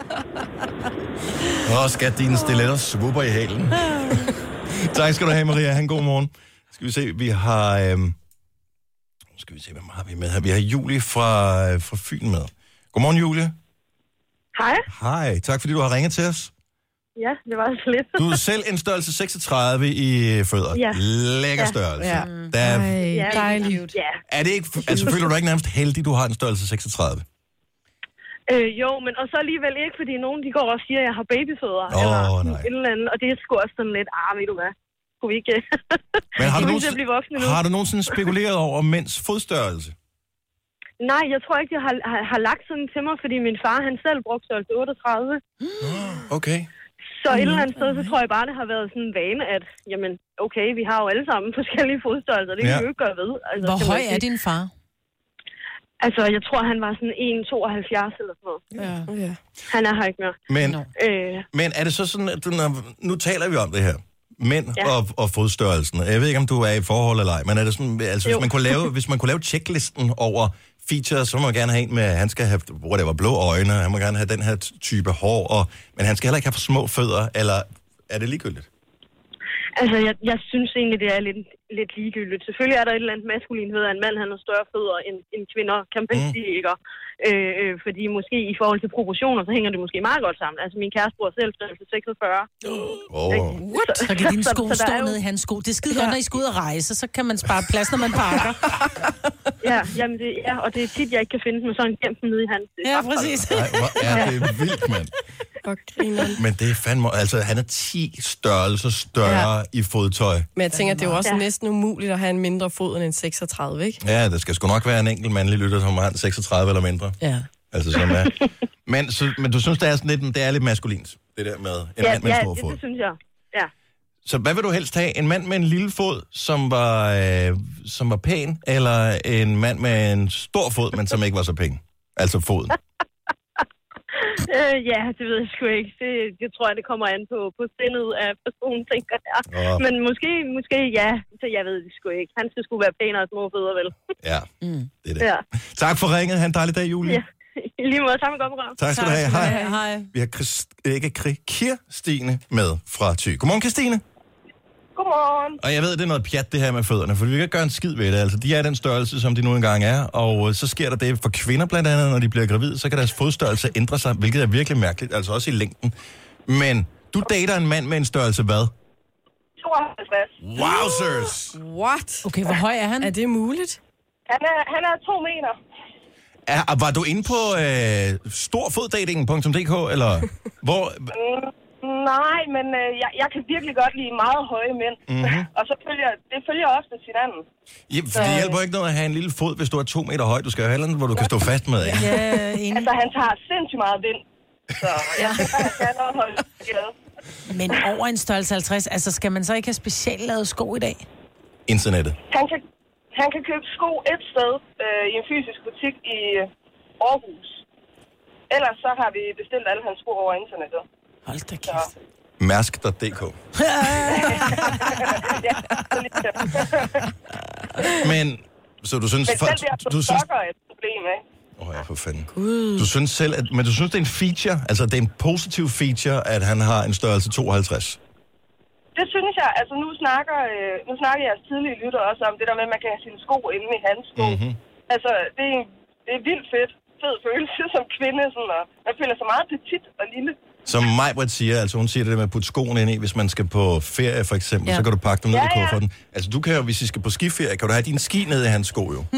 Skat, dine stiletter svupper i hælen. Tak skal du have, Maria. Han god morgen. Skal vi se, vi har... Skal vi se, hvem har vi med her? Vi har Julie fra Fyn med. Godmorgen, Julie. Hej. Hej. Tak, fordi du har ringet til os. Ja, det var så lidt. Du er selv en størrelse 36 i fødder. Ja. Lækker størrelse. Ja. Dejligt. Ja. Er det ikke... Altså, føler du ikke nærmest heldig, du har en størrelse 36? Jo, men og så alligevel ikke, fordi nogen de går og siger, at jeg har babyfødder. Eller et eller andet, og det er sgu også sådan lidt, ved du hvad? Skulle vi ikke... Men har du nogensinde spekuleret over mænds fodstørrelse? Nej, jeg tror ikke, jeg har lagt sådan til mig, fordi min far, han selv brugte størrelse 38. Okay. Så et eller andet sted, så tror jeg bare, det har været sådan en vane, at jamen, okay, vi har jo alle sammen forskellige fodstørrelser, det kan vi jo ikke gøre ved. Altså, hvor høj er din far? Altså, jeg tror, han var sådan 1,72 eller sådan noget. Ja. Han er her ikke mere. Men er det så sådan, at nu taler vi om det her, mænd og fodstørrelsen. Jeg ved ikke, om du er i forhold eller ej, men er det sådan, altså hvis man kunne lave checklisten over features, så må man gerne have en med, han skal have blå øjne, han må gerne have den her type hår, men han skal heller ikke have for små fødder, eller er det ligegyldigt? Altså, jeg synes egentlig, det er lidt ligegyldigt. Selvfølgelig er der et eller andet maskulin ved, at en mand han har større fødder end kvinder, kan man sige, ikke? Fordi måske i forhold til proportioner, så hænger det måske meget godt sammen. Altså, min kæreste bruger selv størrelse 46. What? Så kan dine sko stå ned i hans sko. Det er skide godt, når I skal ud og rejse, så kan man spare plads, når man pakker. Og det er tit, jeg ikke kan finde dem, så han gemt dem nede i hans. Ja, præcis. Nej, hvor er det vildt, mand. Men det er fandme... Altså, han er 10 størrelser større i fodtøj. Men jeg tænker, det er jo også næsten umuligt at have en mindre fod end en 36, ikke? Ja, der skal sgu nok være en enkelt mandlig lytter, som har en 36 eller mindre. Ja. Altså, som er... Men du synes, det er sådan lidt, det er lidt maskulint, det der med en mand med en stor fod? Det synes jeg. Ja. Så hvad vil du helst have? En mand med en lille fod, som var pæn, eller en mand med en stor fod, men som ikke var så pæn? Altså foden. Ja, det ved jeg sgu ikke. Det tror jeg, det kommer an på sindet af personen, tænker jeg. Men måske ja. Så jeg ved det sgu ikke. Han skal sgu være pænere og små fødder, vel? Ja, det er det. Ja. Tak for ringet. Ha' en dejlig dag, Julie. Ja, i lige måde. Tak med godt program. Tak skal du have. Hej. Vi har Kirstine med fra Thy. Godmorgen, Kirstine. Godmorgen. Og jeg ved, det er noget pjat, det her med fødderne, for vi kan ikke gøre en skid ved det. Altså, de er den størrelse, som de nu engang er, og så sker der det for kvinder blandt andet, når de bliver gravide, så kan deres fodstørrelse ændre sig, hvilket er virkelig mærkeligt, altså også i længden. Men du dater en mand med en størrelse hvad? 52. Wowzers! What? Okay, hvor høj er han? Er det muligt? Han er 2 meter. Var du inde på storfoddating.dk, eller hvor... Nej, men jeg kan virkelig godt lide meget høje mænd. Mm-hmm. Og så følger ofte hinanden. Ja, for det hjælper ikke noget at have en lille fod, hvis du er 2 meter høj. Du skal jo have noget, hvor du kan stå fast med. Ikke? Ja, altså, han tager sindssygt meget vind. Så jeg synes, han kan noget højt. Men over en størrelse 50, altså skal man så ikke have specielt lavet sko i dag? Internettet. Han kan købe sko et sted i en fysisk butik i Aarhus. Ellers så har vi bestilt alle hans sko over internettet. Hold da kæft. Mærsk.dk. Men, så du synes... Men selv du synes... er et problem, ikke? Ja, for fanden. Du synes selv, men du synes, det er en feature? Altså, det er en positiv feature, at han har en størrelse 52? Det synes jeg. Altså, nu snakker jeres tidlige lytter også om det der med, at man kan have sine sko inde i hans sko. Mm-hmm. Altså, det er vildt fedt. Fed følelse som kvinde, sådan, og man føler sig meget petit og lille. Som Majbrit siger, altså hun siger det der med at putte skoene ind i, hvis man skal på ferie for eksempel, så kan du pakke dem ned i kufferten. Altså du kan jo, hvis I skal på skiferie, kan du have dine ski ned i hans sko jo.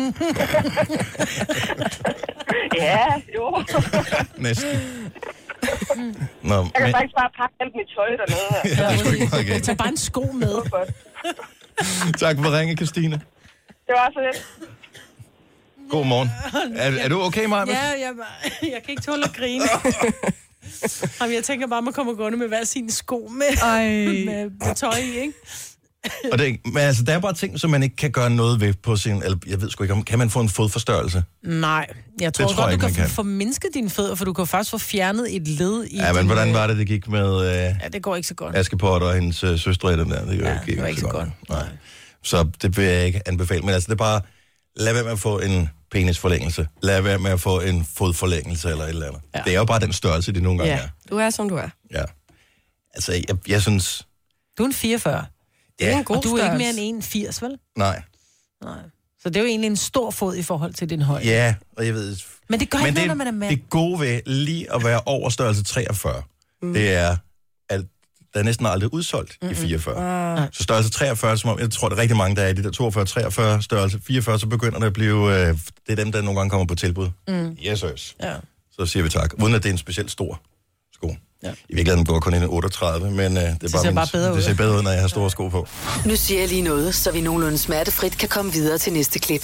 Ja, jo. Næsten. Nå, jeg kan faktisk bare pakke alt mit tøj dernede. Ja, det er sgu ikke meget galt. Tag bare en sko med. Tak for ringe, Kirstine. Det var så lidt. God morgen. Er du okay, Maja? Ja, jeg kan ikke tåle at grine. Jamen, jeg tænker bare, at man kommer gående med hver sin sko med tøj i, ikke? Og men altså, der er bare ting, som man ikke kan gøre noget ved på sin... Eller, jeg ved sgu ikke, kan man få en fodforstørrelse? Nej, jeg tror godt, du kan formindske dine fødder, for du kan faktisk få fjernet et led i... Ja, men hvordan var det gik med... Ja, det går ikke så godt. Askepot og hendes søstre i den der. Det går ikke så godt. Nej. Så det vil jeg ikke anbefale. Men altså, det er bare... Lad være med at få en penisforlængelse. Lad være med at få en fodforlængelse eller et eller andet. Ja. Det er jo bare den størrelse, det nogle gange er. Du er, som du er. Ja. Altså, jeg synes... Du er en 44. Ja. Det er en god og du er størrelse. ikke mere end 81, vel? Nej. Så det er jo egentlig en stor fod i forhold til din højde. Ja, og jeg ved... Men det gør ikke noget, når man er mand. Det gode ved lige at være over størrelse 43, det er... Der er næsten aldrig udsolgt i 44. Så størrelse 43, som om, jeg tror, der er rigtig mange, der er i det der 42-43 størrelse. 44, så begynder det at blive... det er dem, der nogle gange kommer på tilbud. Yes. Ja. Så siger vi tak. Uden at det er en specielt stor sko. Ja. I virkeligheden går kun ind i 38, men det ser bedre ud, når jeg har store sko på. Nu siger jeg lige noget, så vi nogenlunde smertefrit kan komme videre til næste klip.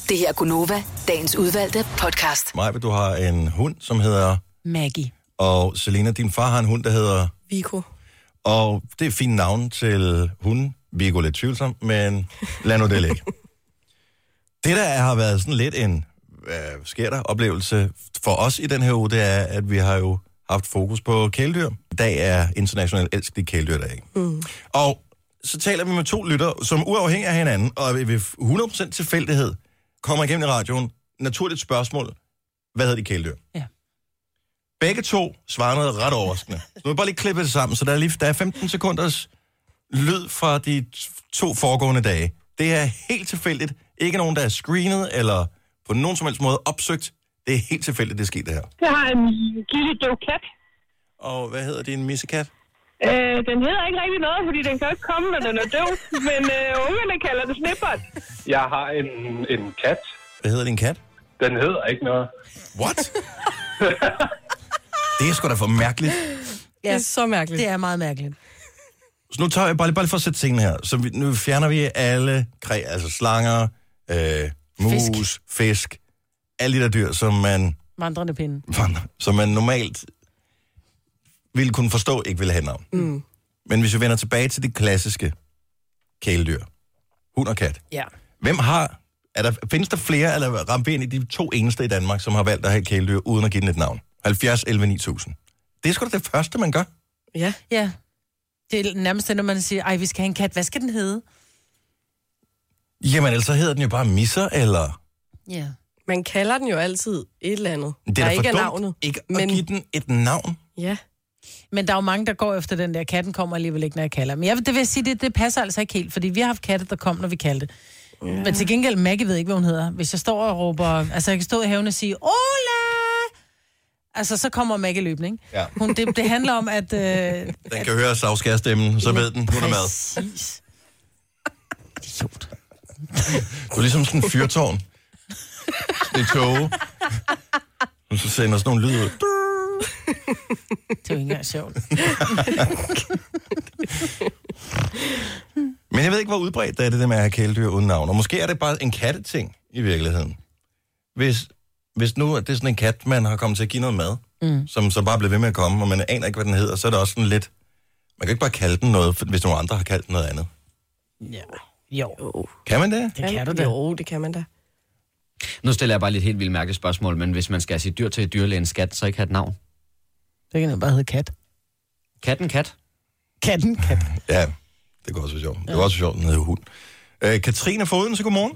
Det her er Gunova, dagens udvalgte podcast. Maja, du har en hund, som hedder... Maggie. Og Selina, din far har en hund, der hedder... Vico. Og det er fint navn til hunden. Vico er lidt tvivlsom, men lad nu det ligge. Det, der har været sådan lidt en sker der oplevelse for os i den her uge, det er, at vi har jo haft fokus på kæledyr. I dag er internationalt elskelig kæledyrdag. Og så taler vi med 2 lyttere, som uafhængig af hinanden, og ved 100% tilfældighed kommer igennem i radioen. Naturligt spørgsmål. Hvad hedder de kæledyr? Ja. Begge 2 svarer noget ret overraskende. Så nu vil bare lige klippe det sammen, så der er 15 sekunders lyd fra de 2 foregående dage. Det er helt tilfældigt. Ikke nogen, der er screenet eller på nogen som helst måde opsøgt. Det er helt tilfældigt, det sker det her. Jeg har en lille død kat. Og hvad hedder din missekat? Den hedder ikke rigtig noget, fordi den kan ikke komme, når den er død. Men ungerne kalder det Snippert. Jeg har en kat. Hvad hedder din kat? Den hedder ikke noget. What? Det er sgu da for mærkeligt. Ja, det er så mærkeligt. Det er meget mærkeligt. Så nu tager jeg bare for at sætte tingene her. Så nu fjerner vi alle altså slanger, mus, fisk, alle de der dyr, som man... Vandrende pinde. Som man normalt ville kunne forstå, ikke ville have navn. Men hvis vi vender tilbage til de klassiske kæledyr, hund og kat. Ja. Hvem har... findes der flere, eller rammer vi ind i de 2 eneste i Danmark, som har valgt at have et kæledyr, uden at give den et navn? 70, 11, 9000. Det er sgu da det første, man gør. Ja. Ja. Det er nærmest det, når man siger, ej, vi skal have en kat. Hvad skal den hedde? Jamen, ellers så hedder den jo bare Misser, eller... Ja. Man kalder den jo altid et eller andet. Det er der ikke for er dumt navnet. Ikke at give den et navn. Ja. Men der er jo mange, der går efter den der. Katten kommer alligevel ikke, når jeg kalder. Men det vil jeg sige, det passer altså ikke helt, fordi vi har haft katte, der kom, når vi kaldte. Ja. Men til gengæld, Maggie ved ikke, hvad hun hedder. Hvis jeg står og råber... Altså, jeg kan stå i haven og sige, Ola! Altså, så kommer Maggie løbende, ikke? Ja. Det handler om, at... Den kan høre savskærstemmen, så ved den, hun er mad. Præcis. Idiot. Du er ligesom sådan en fyrtårn. Det er tåge. Og så sender sådan nogle lyd ud. Det er jo ikke engang sjovt. Men jeg ved ikke, hvor udbredt det er det der med at have kæledyr uden navn. Og måske er det bare en katteting i virkeligheden. Hvis nu det er sådan en kat, man har kommet til at give noget mad, som så bare bliver ved med at komme, og man aner ikke, hvad den hedder, så er det også sådan lidt... Man kan ikke bare kalde den noget, hvis nogle andre har kaldt den noget andet. Ja. Jo. Kan man det? Det kan du da. Jo, det kan man da. Nu stiller jeg bare lidt helt vildt mærkeligt spørgsmål, men hvis man skal sige dyr til et dyrlægen, skal så ikke have et navn? Det kan jo bare hedde kat. Katten kat? Katten kat. Ja, det går også sjovt. Det var også sjovt, den hedder hund. Katrine Foden, så godmorgen.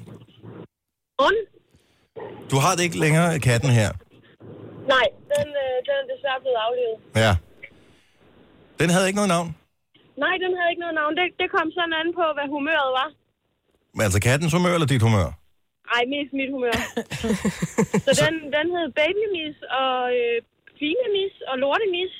Du har det ikke længere, katten her? Nej, den er desværre blevet aflevet. Ja. Den havde ikke noget navn? Nej, den havde ikke noget navn. Det kom sådan an på, hvad humøret var. Men altså kattens humør eller dit humør? Ej, mest mit humør. Så den hed babymis og finemis og lortemis.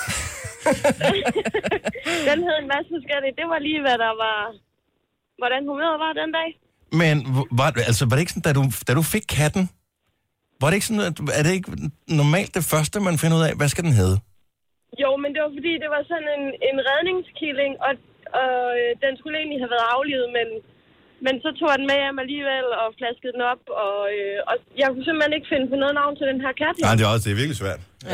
Den hed en masse forskelligt. Det var lige, hvad der var... Hvordan humøret var den dag. Men var det ikke sådan, da du fik katten, var det ikke sådan, er det ikke normalt det første, man finder ud af, hvad skal den hedde? Jo, men det var fordi, det var sådan en redningskilling, og den skulle egentlig have været aflivet, men så tog den med hjem alligevel og flaskede den op, og jeg kunne simpelthen ikke finde på noget navn til den her kat. Nej, det er virkelig svært. Ja.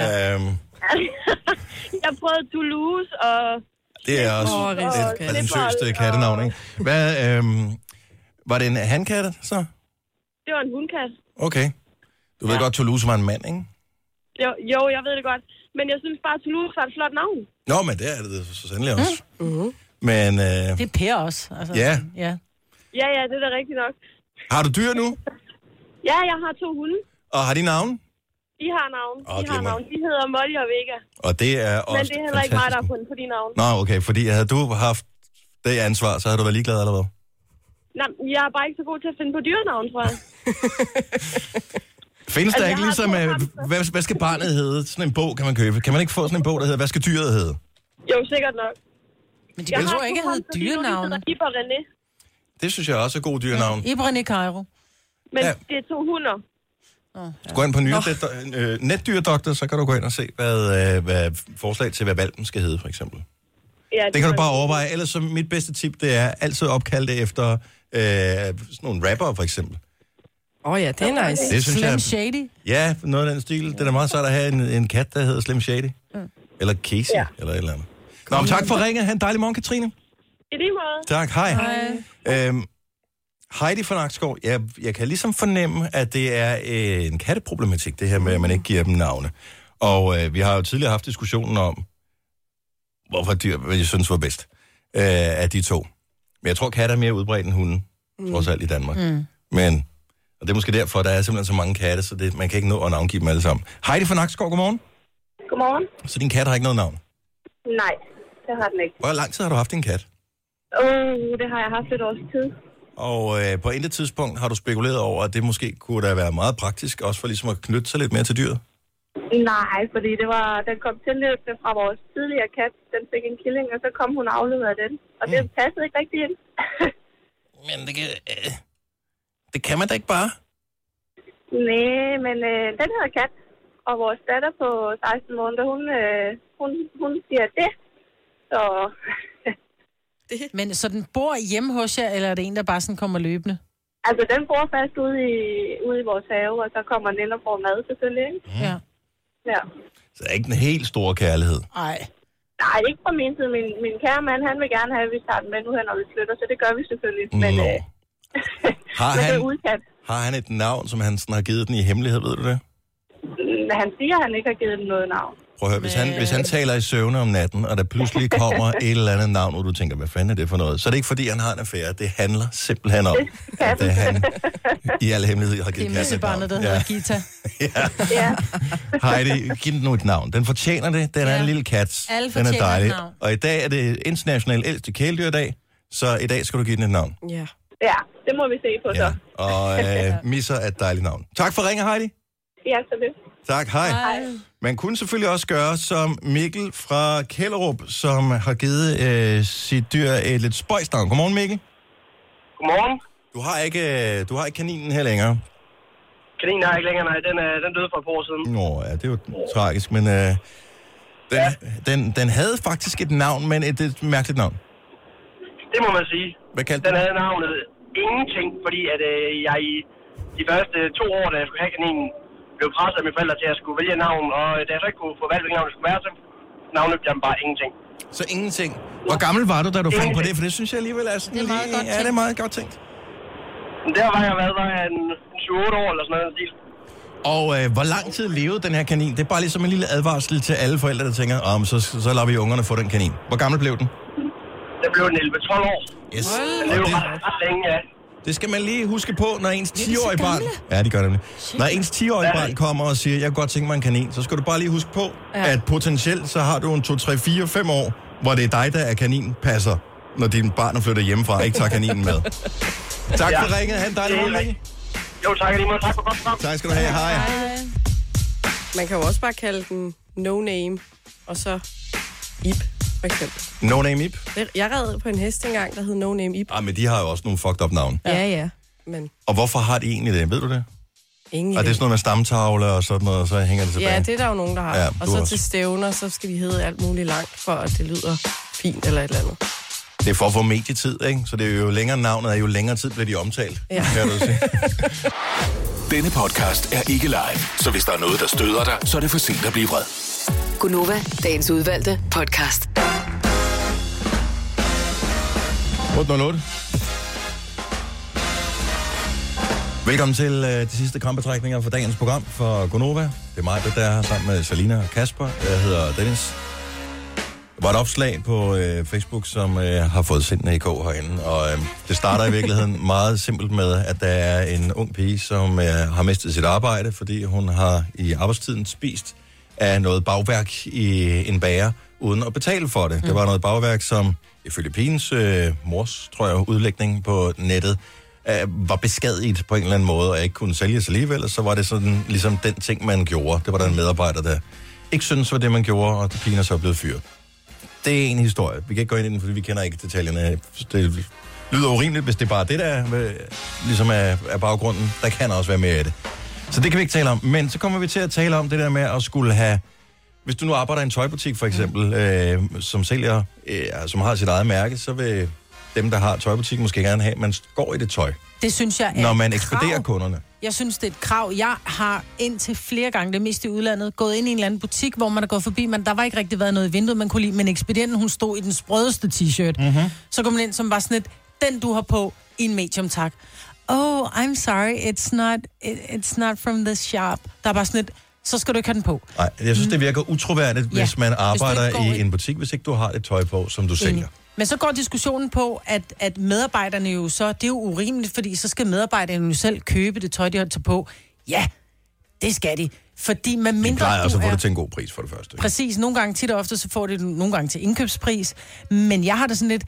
Jeg prøvede Toulouse, og... Det er også et præsentøst kattenavn, ikke? Hvad, var det en hankatte, så? Det var en hundkat. Okay. Du ved godt, Toulouse var en mand, ikke? Jo, jeg ved det godt. Men jeg synes bare, Toulouse var et flot navn. Nå, men det er det så sandelig også. Mm-hmm. Men... Det er Per også. Altså, ja. Ja, det er da rigtigt nok. Har du dyr nu? Ja, jeg har 2 hunde. Og har de navn? De har navn. De hedder Molly og Vega. Og det er også... Men det er heller ikke mig, der har fundet på de navn. Nå, okay, fordi havde du haft det ansvar, så havde du været ligeglad eller hvad? Nej, jeg er bare ikke så god til at finde på dyrenavn, tror jeg. Findes der ikke ligesom... Hvad skal barnet hedde? Sådan en bog kan man købe. Kan man ikke få sådan en bog, der hedder, hvad skal dyret hedde? Jo, sikkert nok. Men de kan jo ikke hedde dyrenavne. Iber René. Det synes jeg også er god dyrenavn. Iber René Cairo. Men det er 2 hunder. Så gå ind på netdyrdoktor, så kan du gå ind og se, hvad forslag til, hvad valpen skal hedde, for eksempel. Ja, det kan du bare overveje. Ellers så mit bedste tip, det er altid opkalde det efter sådan nogle rapper, for eksempel. Ja, det er nice. Det synes Slim jeg... Shady? Ja, noget af den stil. Det er da meget sejt at have en kat, der hedder Slim Shady. Eller Casey, eller et eller andet. Nå, men tak for ringet. Ha' en dejlig morgen, Katrine. I lige måde. Tak, hej. Heidi fra Nakskov, jeg kan ligesom fornemme, at det er en katteproblematik, det her med, at man ikke giver dem navne. Og vi har jo tidligere haft diskussionen om, hvorfor dyr, hvad jeg synes var bedst af de to. Men jeg tror, katte er mere udbredt end hunde, trods alt i Danmark. Men, og det er måske derfor, der er simpelthen så mange katte, så man kan ikke nå at navngive dem alle sammen. Heidi fra Nakskov, godmorgen. Godmorgen. Så din kat har ikke noget navn? Nej, det har den ikke. Hvor lang tid har du haft en kat? Det har jeg haft et års tid. Og på intet tidspunkt har du spekuleret over, at det måske kunne da være meget praktisk, også for ligesom at knytte sig lidt mere til dyret? Nej, fordi den kom tilløbende fra vores tidligere kat. Den fik en killing, og så kom hun og afleverede den. Og det passede ikke rigtig ind. Men det kan man da ikke bare? Nej, men den hedder Kat. Og vores datter på 16 måneder, hun siger det. Så... Men så den bor hjemme hos jer, eller er det en, der bare sådan kommer løbende? Altså, den bor fast ude i vores have, og så kommer den ind og får mad selvfølgelig, ikke? Ja. Så det er ikke en helt stor kærlighed? Nej, ikke fra min side. Min kære mand, han vil gerne have, at vi tager den med nu her, når vi flytter, så det gør vi selvfølgelig. Men har han et navn, som han sådan har givet den i hemmelighed, ved du det? Han siger, at han ikke har givet den noget navn. Prøv at høre, hvis han taler i søvne om natten, og der pludselig kommer et eller andet navn, og du tænker, hvad fanden er det for noget? Så er det ikke, fordi han har en affære. Det handler simpelthen om, at han i al hemmelighed har givet katten et navn. Det er der hedder Gita. Heidi, giv den nu et navn. Den fortjener det. Den er en lille kat. Den er dejlig. Og i dag er det international ældste kæledyrdag, så i dag skal du give den et navn. Ja, det må vi se på så. Og Misser er et dejligt navn. Tak for ringen, Heidi. Ja, så det. Tak, hej. Man kunne selvfølgelig også gøre som Mikkel fra Kælderup, som har givet sit dyr et lidt spøjsnavn. Godmorgen, Mikkel. Godmorgen. Du har ikke kaninen her længere. Kaninen har jeg ikke længere, nej. Den døde for et par år siden. Nå, ja, det er jo tragisk, men den havde faktisk et navn, men et mærkeligt navn. Det må man sige. Hvad kaldte den? Havde navnet Ingenting, fordi at jeg i de første 2 år, da jeg skulle have kaninen, blev presset af mine forældre til, at jeg skulle vælge navn, og da jeg så ikke kunne få valgt, hvilket navn det skulle være, så navnet blev bare Ingenting. Så Ingenting. Hvor gammel var du, da du fandt på det? For det synes jeg alligevel er sådan det er meget godt tænkt. Ja, det er meget godt tænkt. Der var jeg en 7-8 år eller sådan noget stil. Og hvor lang tid levede den her kanin? Det er bare ligesom en lille advarsel til alle forældre, der tænker, så lader vi ungerne få den kanin. Hvor gammel blev den? Den blev 11-12 år. Yes. Den levede ret længe, ja. Det skal man lige huske på, når ens 10-årige barn... Ja, det gør det. Når ens 10-årige barn kommer og siger, jeg kunne godt tænke mig en kanin, så skal du bare lige huske på, at potentielt så har du en 2, 3, 4, 5 år, hvor det er dig, der er kaninpasser, når din barn flytter hjemmefra og ikke tager kaninen med. Tak for ringet. Ha' en dejlig morgen. Jo, tak lige. Tak for godt program. Tak skal du have. Hej. Man kan jo også bare kalde den No Name, og så Ip, for eksempel. No Name Ip? Jeg red på en hest engang, der hed No Name Ip. Men de har jo også nogle fucked up navn. Ja. Men... Og hvorfor har de egentlig det? Ved du det? Ingen idé. Og det er sådan noget med stamtavle og sådan noget, og så hænger det tilbage. Ja, det er der jo nogen, der har. Ja, og så til stævner, så skal de hedde alt muligt langt, for at det lyder fint eller et eller andet. Det er for at få medietid, ikke? Så det er jo længere navnet, og jo længere tid bliver de omtalt. Ja. Kan du se. Denne podcast er ikke live, så hvis der er noget, der støder dig, så er det for sent at blive vred. Gunova, dagens udvalgte podcast. 808. Velkommen til de sidste krampetrækninger for dagens program for Gonova. Det er mig, der er her sammen med Salina og Kasper. Jeg hedder Dennis. Der var et opslag på Facebook, som har fået sindene i kog herinde. Og det starter i virkeligheden meget simpelt med, at der er en ung pige, som har mistet sit arbejde, fordi hun har i arbejdstiden spist af noget bagværk i en bager, uden at betale for det. Det var noget bagværk, som ifølge pigens mors, tror jeg, udlægning på nettet, var beskadiget på en eller anden måde, og ikke kunne sælges alligevel, og så var det sådan ligesom den ting, man gjorde. Det var der en medarbejder, der ikke syntes var det, man gjorde, og pigen er så blevet fyret. Det er en historie. Vi kan ikke gå ind i den, fordi vi kender ikke detaljerne. Det lyder urimeligt, hvis det er bare det, der ligesom er baggrunden. Der kan også være mere af det. Så det kan vi ikke tale om. Men så kommer vi til at tale om det der med at skulle have... Hvis du nu arbejder i en tøjbutik, for eksempel, som sælger, som har sit eget mærke, så vil dem, der har tøjbutik, måske gerne have, at man går i det tøj. Det synes jeg er når man ekspederer kunderne. Jeg synes, det er et krav. Jeg har indtil flere gange, det mest i udlandet, gået ind i en eller anden butik, hvor man er gået forbi, men der var ikke rigtig været noget i vinduet, man kunne lide, men ekspedienten, hun stod i den sprødeste t-shirt. Mm-hmm. Så kom man ind, som var sådan et, den du har på, i en medium, tak. Oh, I'm sorry, it's not from this shop. Der er bare sådan et, så skal du ikke have den på. Nej, jeg synes, det virker utroværdigt, hvis man arbejder i en butik, hvis ikke du har et tøj på, som du sælger. Men så går diskussionen på, at medarbejderne jo så, det er jo urimeligt, fordi så skal medarbejderne jo selv købe det tøj, de har taget på. Ja, det skal de. Fordi med mindre de plejer også at få det til en god pris for det første. Præcis, nogle gange tit og ofte, så får det nogle gange til indkøbspris. Men jeg har det sådan lidt,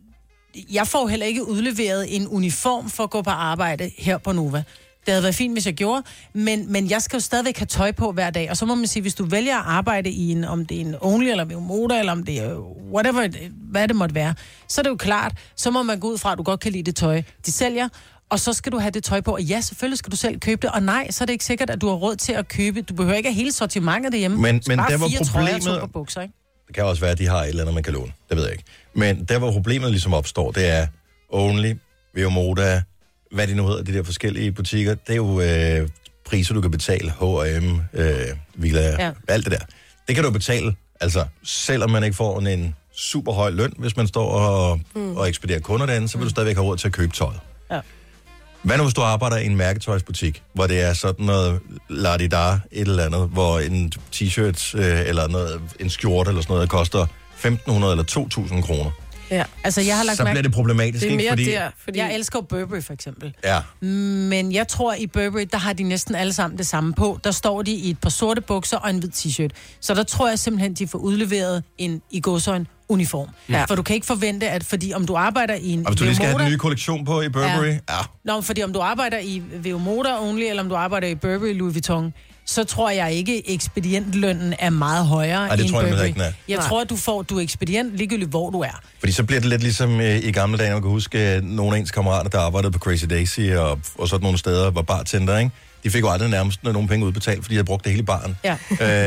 jeg får heller ikke udleveret en uniform for at gå på arbejde her på Nova. Det havde været fint, hvis jeg gjorde, men jeg skal jo stadigvæk have tøj på hver dag. Og så må man sige, hvis du vælger at arbejde i en, om det er en Only, eller en motor, eller om det er whatever, hvad det måtte være, så er det jo klart, så må man gå ud fra, at du godt kan lide det tøj, de sælger, og så skal du have det tøj på. Og ja, selvfølgelig skal du selv købe det, og nej, så er det ikke sikkert, at du har råd til at købe. Du behøver ikke have hele sortimentet derhjemme. Men der var 4 problemet... trøjer, 2 bukser, ikke? Det kan også være, at de har et eller andet, man kan låne. Det ved jeg ikke. Men der, hvor problemet ligesom opstår, det er Only, Veomoda, hvad de nu hedder, de der forskellige butikker, det er jo priser, du kan betale, H&M, Villa, alt det der. Det kan du betale, altså selvom man ikke får en super høj løn, hvis man står og ekspederer kunder derinde, så vil du stadigvæk have råd til at købe tøjet. Ja. Hvad nu, hvis du arbejder i en mærketøjsbutik, hvor det er sådan noget la-di-da, et eller andet, hvor en t-shirt eller noget, en skjorte eller sådan noget, koster 1.500 eller 2.000 kroner. Ja, altså jeg har lagt så bliver det problematisk, det er mere ikke? fordi jeg elsker Burberry for eksempel. Ja. Men jeg tror i Burberry, der har de næsten alle sammen det samme på. Der står de i et par sorte bukser og en hvid t-shirt. Så der tror jeg simpelthen, de får udleveret en i gåseøjne uniform. Ja. For du kan ikke forvente, at fordi om du arbejder i en... Og hvis du lige skal have den nye kollektion på i Burberry, ja. Nå, fordi om du arbejder i Veomoda Only, eller om du arbejder i Burberry Louis Vuitton, så tror jeg ikke, ekspedientlønnen er meget højere end Burberry. Jeg tror, at du er ekspedient ligegyldigt, hvor du er. Fordi så bliver det lidt ligesom i gamle dage, man kan huske, nogle af ens kammerater, der arbejdede på Crazy Daisy og sådan nogle steder, var bartender, ikke? De fik jo aldrig nærmest nogen penge udbetalt, fordi de havde brugt det hele i baren. Ja.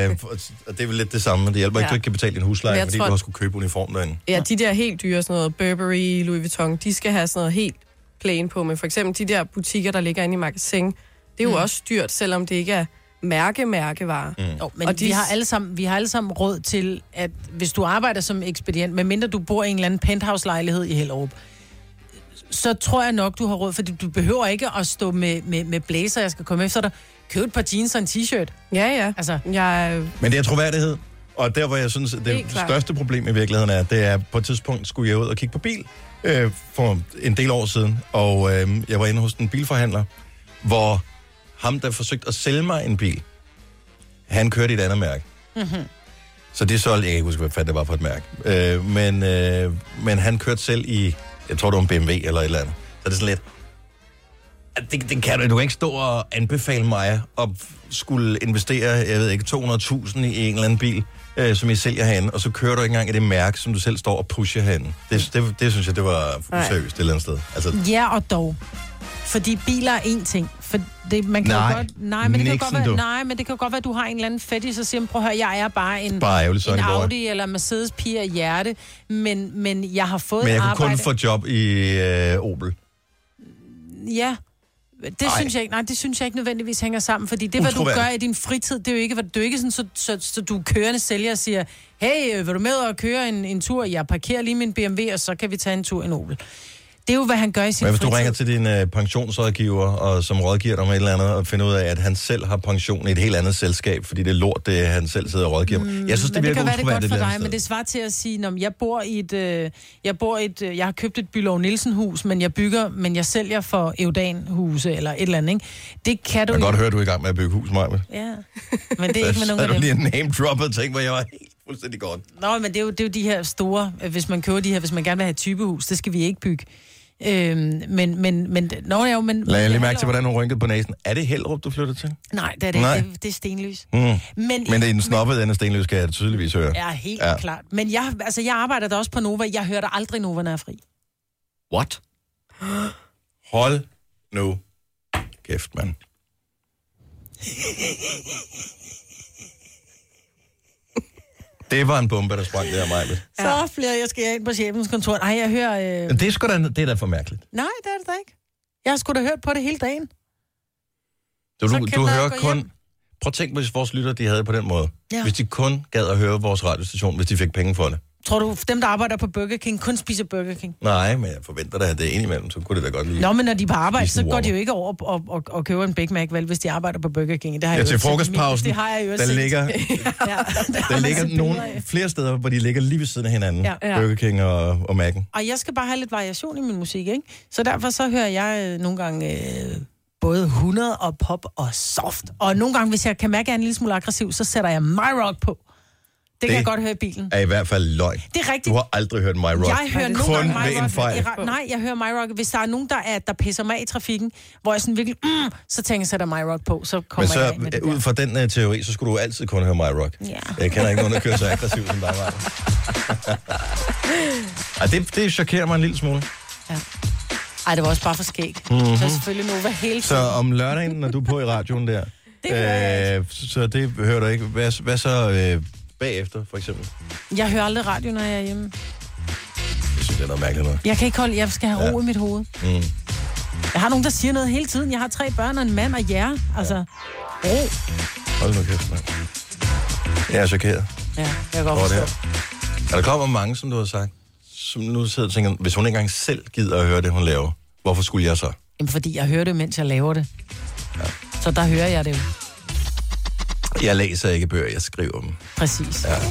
Og det er vel lidt det samme. Det hjælper ikke, du ikke kan betale din husleje, fordi du også skulle købe uniform derinde. Ja, de der helt dyre, sådan noget Burberry, Louis Vuitton, de skal have sådan noget helt plain på. Men for eksempel de der butikker, der ligger inde i magasin, det er jo også dyrt, selvom det ikke er mærkevarer. Men og vi har alle sammen råd til, at hvis du arbejder som ekspedient, medmindre du bor i en eller anden penthouse-lejlighed i Hellerup, så tror jeg nok, du har råd, fordi du behøver ikke at stå med blazer, jeg skal komme efter dig. Køb et par jeans og en t-shirt. Ja. Altså, Men det er troværdighed, og der, hvor jeg synes, det største problem i virkeligheden er, det er, på et tidspunkt skulle jeg ud og kigge på bil for en del år siden, og jeg var inde hos en bilforhandler, hvor ham, der forsøgte at sælge mig en bil, han kørte i et andet mærke. Mm-hmm. Så det solgte, jeg kan ikke huske, hvad fanden det var på et mærke. Men han kørte selv i, jeg tror, det var en BMW eller et eller andet. Så det er sådan lidt, det kan du kan ikke stå og anbefale mig at skulle investere, jeg ved ikke, 200.000 i en eller anden bil, som I sælger herinde, og så kører du ikke engang i det mærke, som du selv står og pusher herinde. Det synes jeg, det var useriøst et eller andet sted. Altså, ja, og dog. Fordi biler er én ting. For det, man kan jo godt, men det kan godt være, at du har en eller anden fetish, og siger, prøv at høre, jeg er bare en Audi eller Mercedes pige af hjerte, men jeg har fået men jeg arbejde. kunne kun få job i Opel. Ja, det synes jeg ikke nødvendigvis hænger sammen, fordi det, hvad du gør i din fritid, det er jo ikke sådan, så du kørende sælger og siger, hey, vil du med og køre en tur? Jeg parkerer lige min BMW, og så kan vi tage en tur i en Opel. Det er jo, hvad han gør i sin fritid. Men hvis du ringer til din pensionsrådgiver, og som rådgiver dig om et eller andet, og finder ud af, at han selv har pension i et helt andet selskab, fordi det er lort, det han selv sidder og rådgiver. Jeg synes, det virker utroværdigt. Det kan være det godt for dig, men det svarer til at sige, jeg har købt et Bylov Nielsen-hus, men jeg sælger for Eudan-huse, eller et eller andet, ikke? Det kan du. Jeg kan godt høre, at du er i gang med at bygge hus, Maja. Ja, men det er ikke med nogen af dem. Så er du lige en name-dropper og tænkte, hvor jeg var helt fuldstændig godt. Nå, men det er jo de her store, hvis man køber de her, hvis man gerne vil have et typehus, det skal vi ikke bygge. Men lad jeg lige mærke til, hvordan hun rynkede på næsen. Er det Hellerup, du flytter til? Nej, det er det ikke. Det er Stenløs. Men det er den snobbede, den er Stenløs, kan jeg tydeligvis høre. Ja, helt klart. Men jeg arbejder da også på Nova. Jeg hører da aldrig Nova, når jeg er fri. What? Hold nu kæft, mand. Det var en bombe, der sprang der, Maja. Så flere, jeg skal ind på chefens kontor. Nej, jeg hører... Det er da for mærkeligt. Nej, det er det da ikke. Jeg har sgu da hørt på det hele dagen. Du kan hører gå kun... hjem. Prøv at tænke, hvis vores lytter, de havde på den måde. Ja. Hvis de kun gad at høre vores radiostation, hvis de fik penge for det. Tror du, dem, der arbejder på Burger King, kun spiser Burger King? Nej, men jeg forventer da, at det er indimellem, så kunne det da godt lide. Nå, men når de er på arbejde, spise så en går de jo Whopper. ikke over og køber en Big Mac, vel, hvis de arbejder på Burger King. Det har jeg Ja, jo til set. frokostpausen, Det har jeg jo der set. ligger, der ligger nogle af. flere steder, hvor de ligger lige ved siden af hinanden. Ja. Burger King og Mac'en. Og jeg skal bare have lidt variation i min musik, ikke? Så derfor så hører jeg nogle gange både 100 og pop og soft. Og nogle gange, hvis jeg kan mærke, at jeg er en lille smule aggressiv, så sætter jeg My Rock på. Det kan jeg godt høre i bilen. Er i hvert fald løgn. Det er rigtigt. Du har aldrig hørt My Rock. Jeg hører nogle kun gange ved My en Rock. fejl. Nej, jeg hører My Rock. Hvis der er nogen, der pisser mig af i trafikken, hvor jeg sådan virkelig, så tænker jeg, sætter My Rock på, så Men kommer jeg af med så det ud fra den teori, så skulle du altid kun høre My Rock. Ja. Jeg kender ikke nogen, der kører så aggressivt som dig, Maja. Det chokerer mig en lille smule. Ja. Ej, det var også bare for skæg. Mhm. Så selvfølgelig Nova hele Så tiden. om lørdagen, når du er på i radioen der, Det hører jeg så det hører du ikke. Hvad så bagefter, for eksempel? Jeg hører aldrig radio, når jeg er hjemme. Jeg synes, det er noget mærkeligt noget. Jeg kan ikke holde, jeg skal have ro i mit hoved. Mm. Jeg har nogen, der siger noget hele tiden. Jeg har 3 børn og en mand og jer. Altså, ro. Hold nu kæft, mand. Jeg er chokeret. Ja, jeg kan godt over det forstå. her. Og der kommer mange, som du har sagt, som nu sidder og tænker, hvis hun ikke engang selv gider at høre det, hun laver, hvorfor skulle jeg så? Jamen, fordi jeg hører det, mens jeg laver det. Ja. Så der hører jeg det jo. Jeg læser ikke bøger, jeg skriver dem. Præcis. Ja.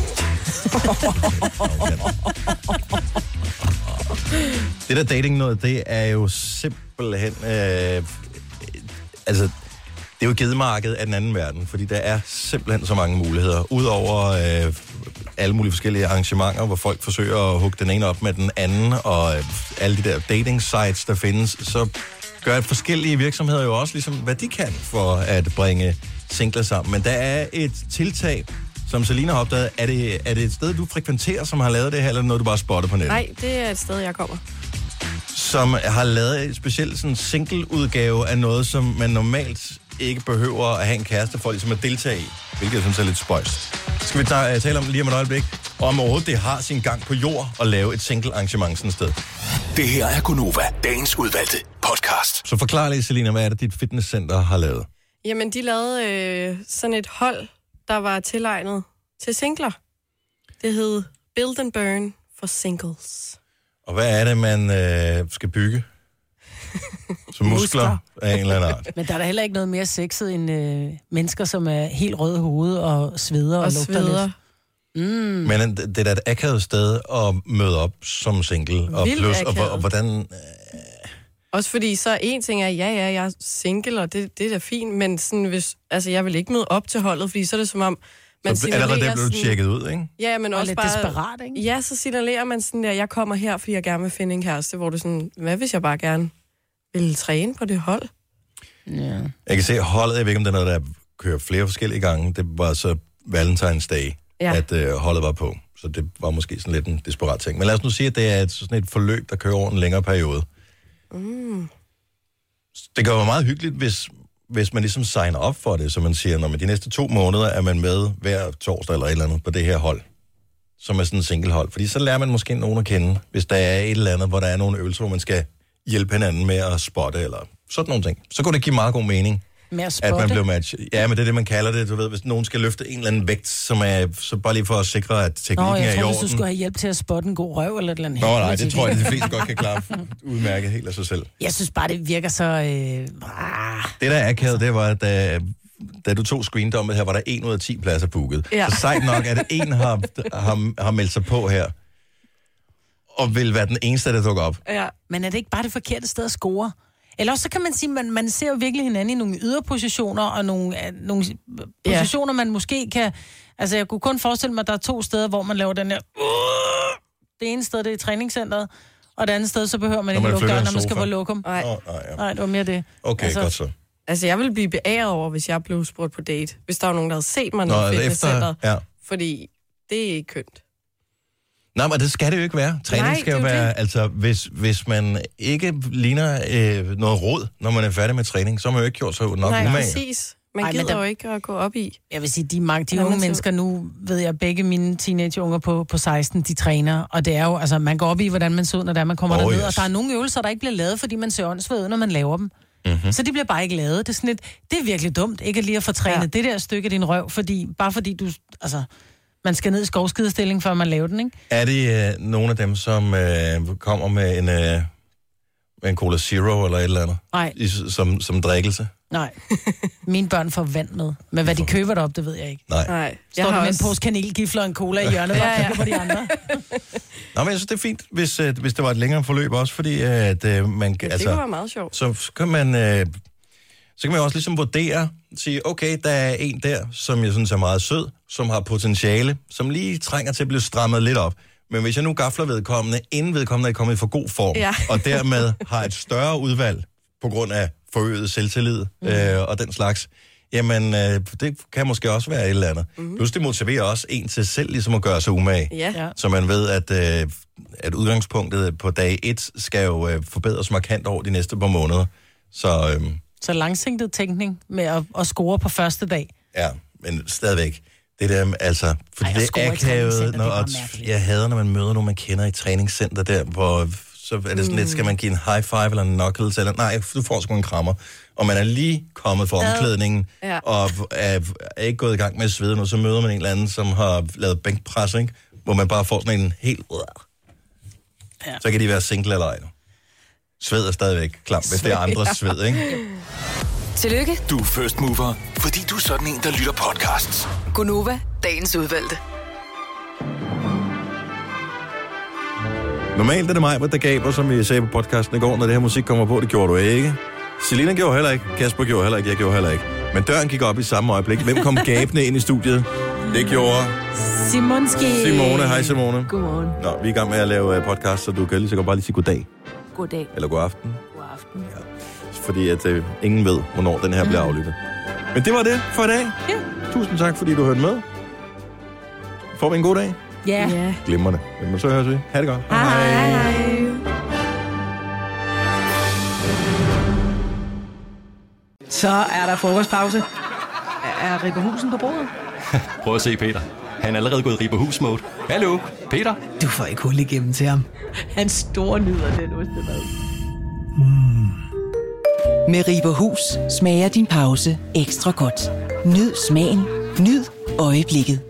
Det der dating noget, det er jo simpelthen... altså, det er jo gedemarkedet af den anden verden, fordi der er simpelthen så mange muligheder. Udover alle mulige forskellige arrangementer, hvor folk forsøger at hugge den ene op med den anden, og alle de der dating sites, der findes, så gør forskellige virksomheder jo også ligesom, hvad de kan for at bringe singler sammen. Men der er et tiltag, som Selina har opdaget. Er det et sted, du frekventerer, som har lavet det her, eller noget, du bare spotter på nettet? Nej, det er et sted, jeg kommer. Som har lavet et specielt sådan single-udgave af noget, som man normalt ikke behøver at have en kæreste for ligesom at deltage i, hvilket jeg synes er lidt spøjst. Skal vi tale om lige om et øjeblik, om overhovedet det har sin gang på jord at lave et single-arrangement sådan et sted. Det her er Gonova, dagens udvalgte podcast. Så forklar lige, Selina, hvad er det, dit fitnesscenter har lavet? Jamen, de lavede sådan et hold, der var tilegnet til singler. Det hed Build and Burn for Singles. Og hvad er det, man skal bygge? Som muskler af en eller anden art. Men der er da heller ikke noget mere sexet end mennesker, som er helt røde i hovedet og sveder og lugter sveder. lidt. Men det er da et akavet sted at møde op som single. Og Vildt plus, akavet. og hvordan... Også fordi så en ting er, jeg er single, og det er da fint, men sådan, hvis, altså, jeg vil ikke møde op til holdet, fordi så er det som om, man Så allerede der blev du sådan, tjekket ud, ikke? Ja, men Og også lidt bare... desperat, ikke? Ja, så signalerer man sådan der, jeg kommer her, fordi jeg gerne vil finde en kæreste, hvor du sådan, hvad hvis jeg bare gerne vil træne på det hold? Ja. Jeg kan se, at holdet, jeg ved ikke, om det er noget, der kører flere forskellige gange. Det var så Valentine's Day, at holdet var på. Så det var måske sådan lidt en desperat ting. Men lad os nu sige, at det er sådan et forløb, der kører over en længere periode. Det kan jo være meget hyggeligt, hvis man ligesom signer op for det, så man siger, når med de næste 2 måneder er man med hver torsdag eller et eller andet på det her hold, som er sådan en singlehold. Fordi så lærer man måske nogen at kende, hvis der er et eller andet, hvor der er nogle øvelser, hvor man skal hjælpe hinanden med at spotte, eller sådan nogle ting. Så kunne det give meget god mening, Med at at spotte. man bliver matchet. Ja, men det er det, man kalder det. Du ved, hvis nogen skal løfte en eller anden vægt, som er så bare lige for at sikre, at teknikken Nå, er jeg i tror, orden. hvis du skulle have hjælp til at spotte en god røv eller et eller andet. Nå, nej, det tror jeg, at de fleste godt kan klare udmærket helt af sig selv. Jeg synes bare, det virker så... Det, der er akavet, det var, at da du tog screendommet her, var der 1 ud af 10 pladser booket. Ja. Så sejt nok, at en har meldt sig på her, og vil være den eneste, der dukker op. Ja. Men er det ikke bare det forkerte sted at score? Eller også så kan man sige, at man ser jo virkelig hinanden i nogle yderpositioner, og nogle positioner, man måske kan... Altså, jeg kunne kun forestille mig, at der er 2 steder, hvor man laver den her... Det ene sted, det er i træningscenteret, og det andet sted, så behøver man Når ikke man lukke flytter døren, en når man skal sofa. på lokum. Nej. Nej, det var mere det. Okay, godt så. Altså, jeg ville blive beæret over, hvis jeg blev spurgt på date. Hvis der var nogen, der havde set mig Nå, noget efter- fitnesscenteret. ja. Fordi det er ikke kønt. Nej, men det skal det jo ikke være. Træning Nej, skal jo det er jo være... det. Altså, hvis man ikke ligner noget råd, når man er færdig med træning, så har man jo ikke gjort sig nok Nej, umage. præcis. Man Ej, men gider der- jo ikke at gå op i. Jeg vil sige, de unge Hvordan mennesker nu, ved jeg, begge mine teenageunger på 16, de træner, og det er jo, altså, man går op i, hvordan man ser ud, når man kommer derned, yes. og der er nogle øvelser, der ikke bliver lavet, fordi man ser åndssvagt ud, når man laver dem. Mm-hmm. Så de bliver bare ikke lavet. Det er sådan det er virkelig dumt, ikke lige at få trænet det der stykke af din røv, bare fordi du, altså, man skal ned i skovskidestilling, før man laver den, ikke? Er det nogle af dem, som kommer med en Cola Zero eller et eller andet? Nej. Som drikkelse? Nej. Mine børn får vand med. Men hvad de køber derop, det ved jeg ikke. Nej. Står der med en pose kanelgifler og en cola i hjørnet, og kigger på de andre. Nå, men jeg synes, det er fint, hvis det var et længere forløb også, fordi at man... Det kunne være meget sjovt. Så kan man jo også ligesom vurdere, sige, okay, der er en der, som jeg synes er meget sød, som har potentiale, som lige trænger til at blive strammet lidt op. Men hvis jeg nu gafler vedkommende, inden vedkommende er kommet i for god form, og dermed har et større udvalg på grund af forøget selvtillid og den slags, jamen, det kan måske også være et eller andet. Plus det motiverer også en til selv ligesom at gøre sig umage. Ja. Så man ved, at udgangspunktet på dag 1 skal jo forbedres markant over de næste par måneder. Så langsigtet tænkning med at score på første dag. Ja, men stadigvæk. Det der, altså, fordi det er akavet, jeg hader, når man møder nogen, man kender i træningscenter der, hvor så er det sådan lidt, skal man give en high five eller en knuckles, eller nej, du får sgu en krammer. Og man er lige kommet for omklædningen, og er ikke gået i gang med at svede, og så møder man en eller anden, som har lavet bænkpres, ikke? Hvor man bare får sådan en helt... Så kan de være single eller ej. Sved er stadigvæk klam, hvis det er andres sved, ikke? Tillykke. Du er first mover, fordi du er sådan en, der lytter podcasts. Gunova, dagens udvalgte. Normalt er det mig, der gaber, som vi sagde på podcasten i går, når det her musik kommer på. Det gjorde du ikke. Selina gjorde heller ikke. Kasper gjorde heller ikke. Jeg gjorde heller ikke. Men døren gik op i samme øjeblik. Hvem kom gabende ind i studiet? Det gjorde... Simone. Hej Simone. Godmorgen. Nå, vi er i gang med at lave podcast, så du kan lige så godt bare lige sige goddag. Goddag. Eller god aften. God aften. Ja. Fordi at ingen ved, hvornår den her bliver aflyttet. Men det var det for i dag. Ja. Tusind tak, fordi du hørte med. Får vi en god dag? Ja. Glimrende. Men så høres vi. Ha' det godt. Hej. Så er der frokostpause. Er Ripper Husen på bordet? Prøv at se, Peter. Han er allerede gået Ripper Hus-mode. Hallo, Peter? Du får ikke hul igennem til ham. Han store nyder den ostemad. Med Ripper Hus smager din pause ekstra godt. Nyd smagen. Nyd øjeblikket.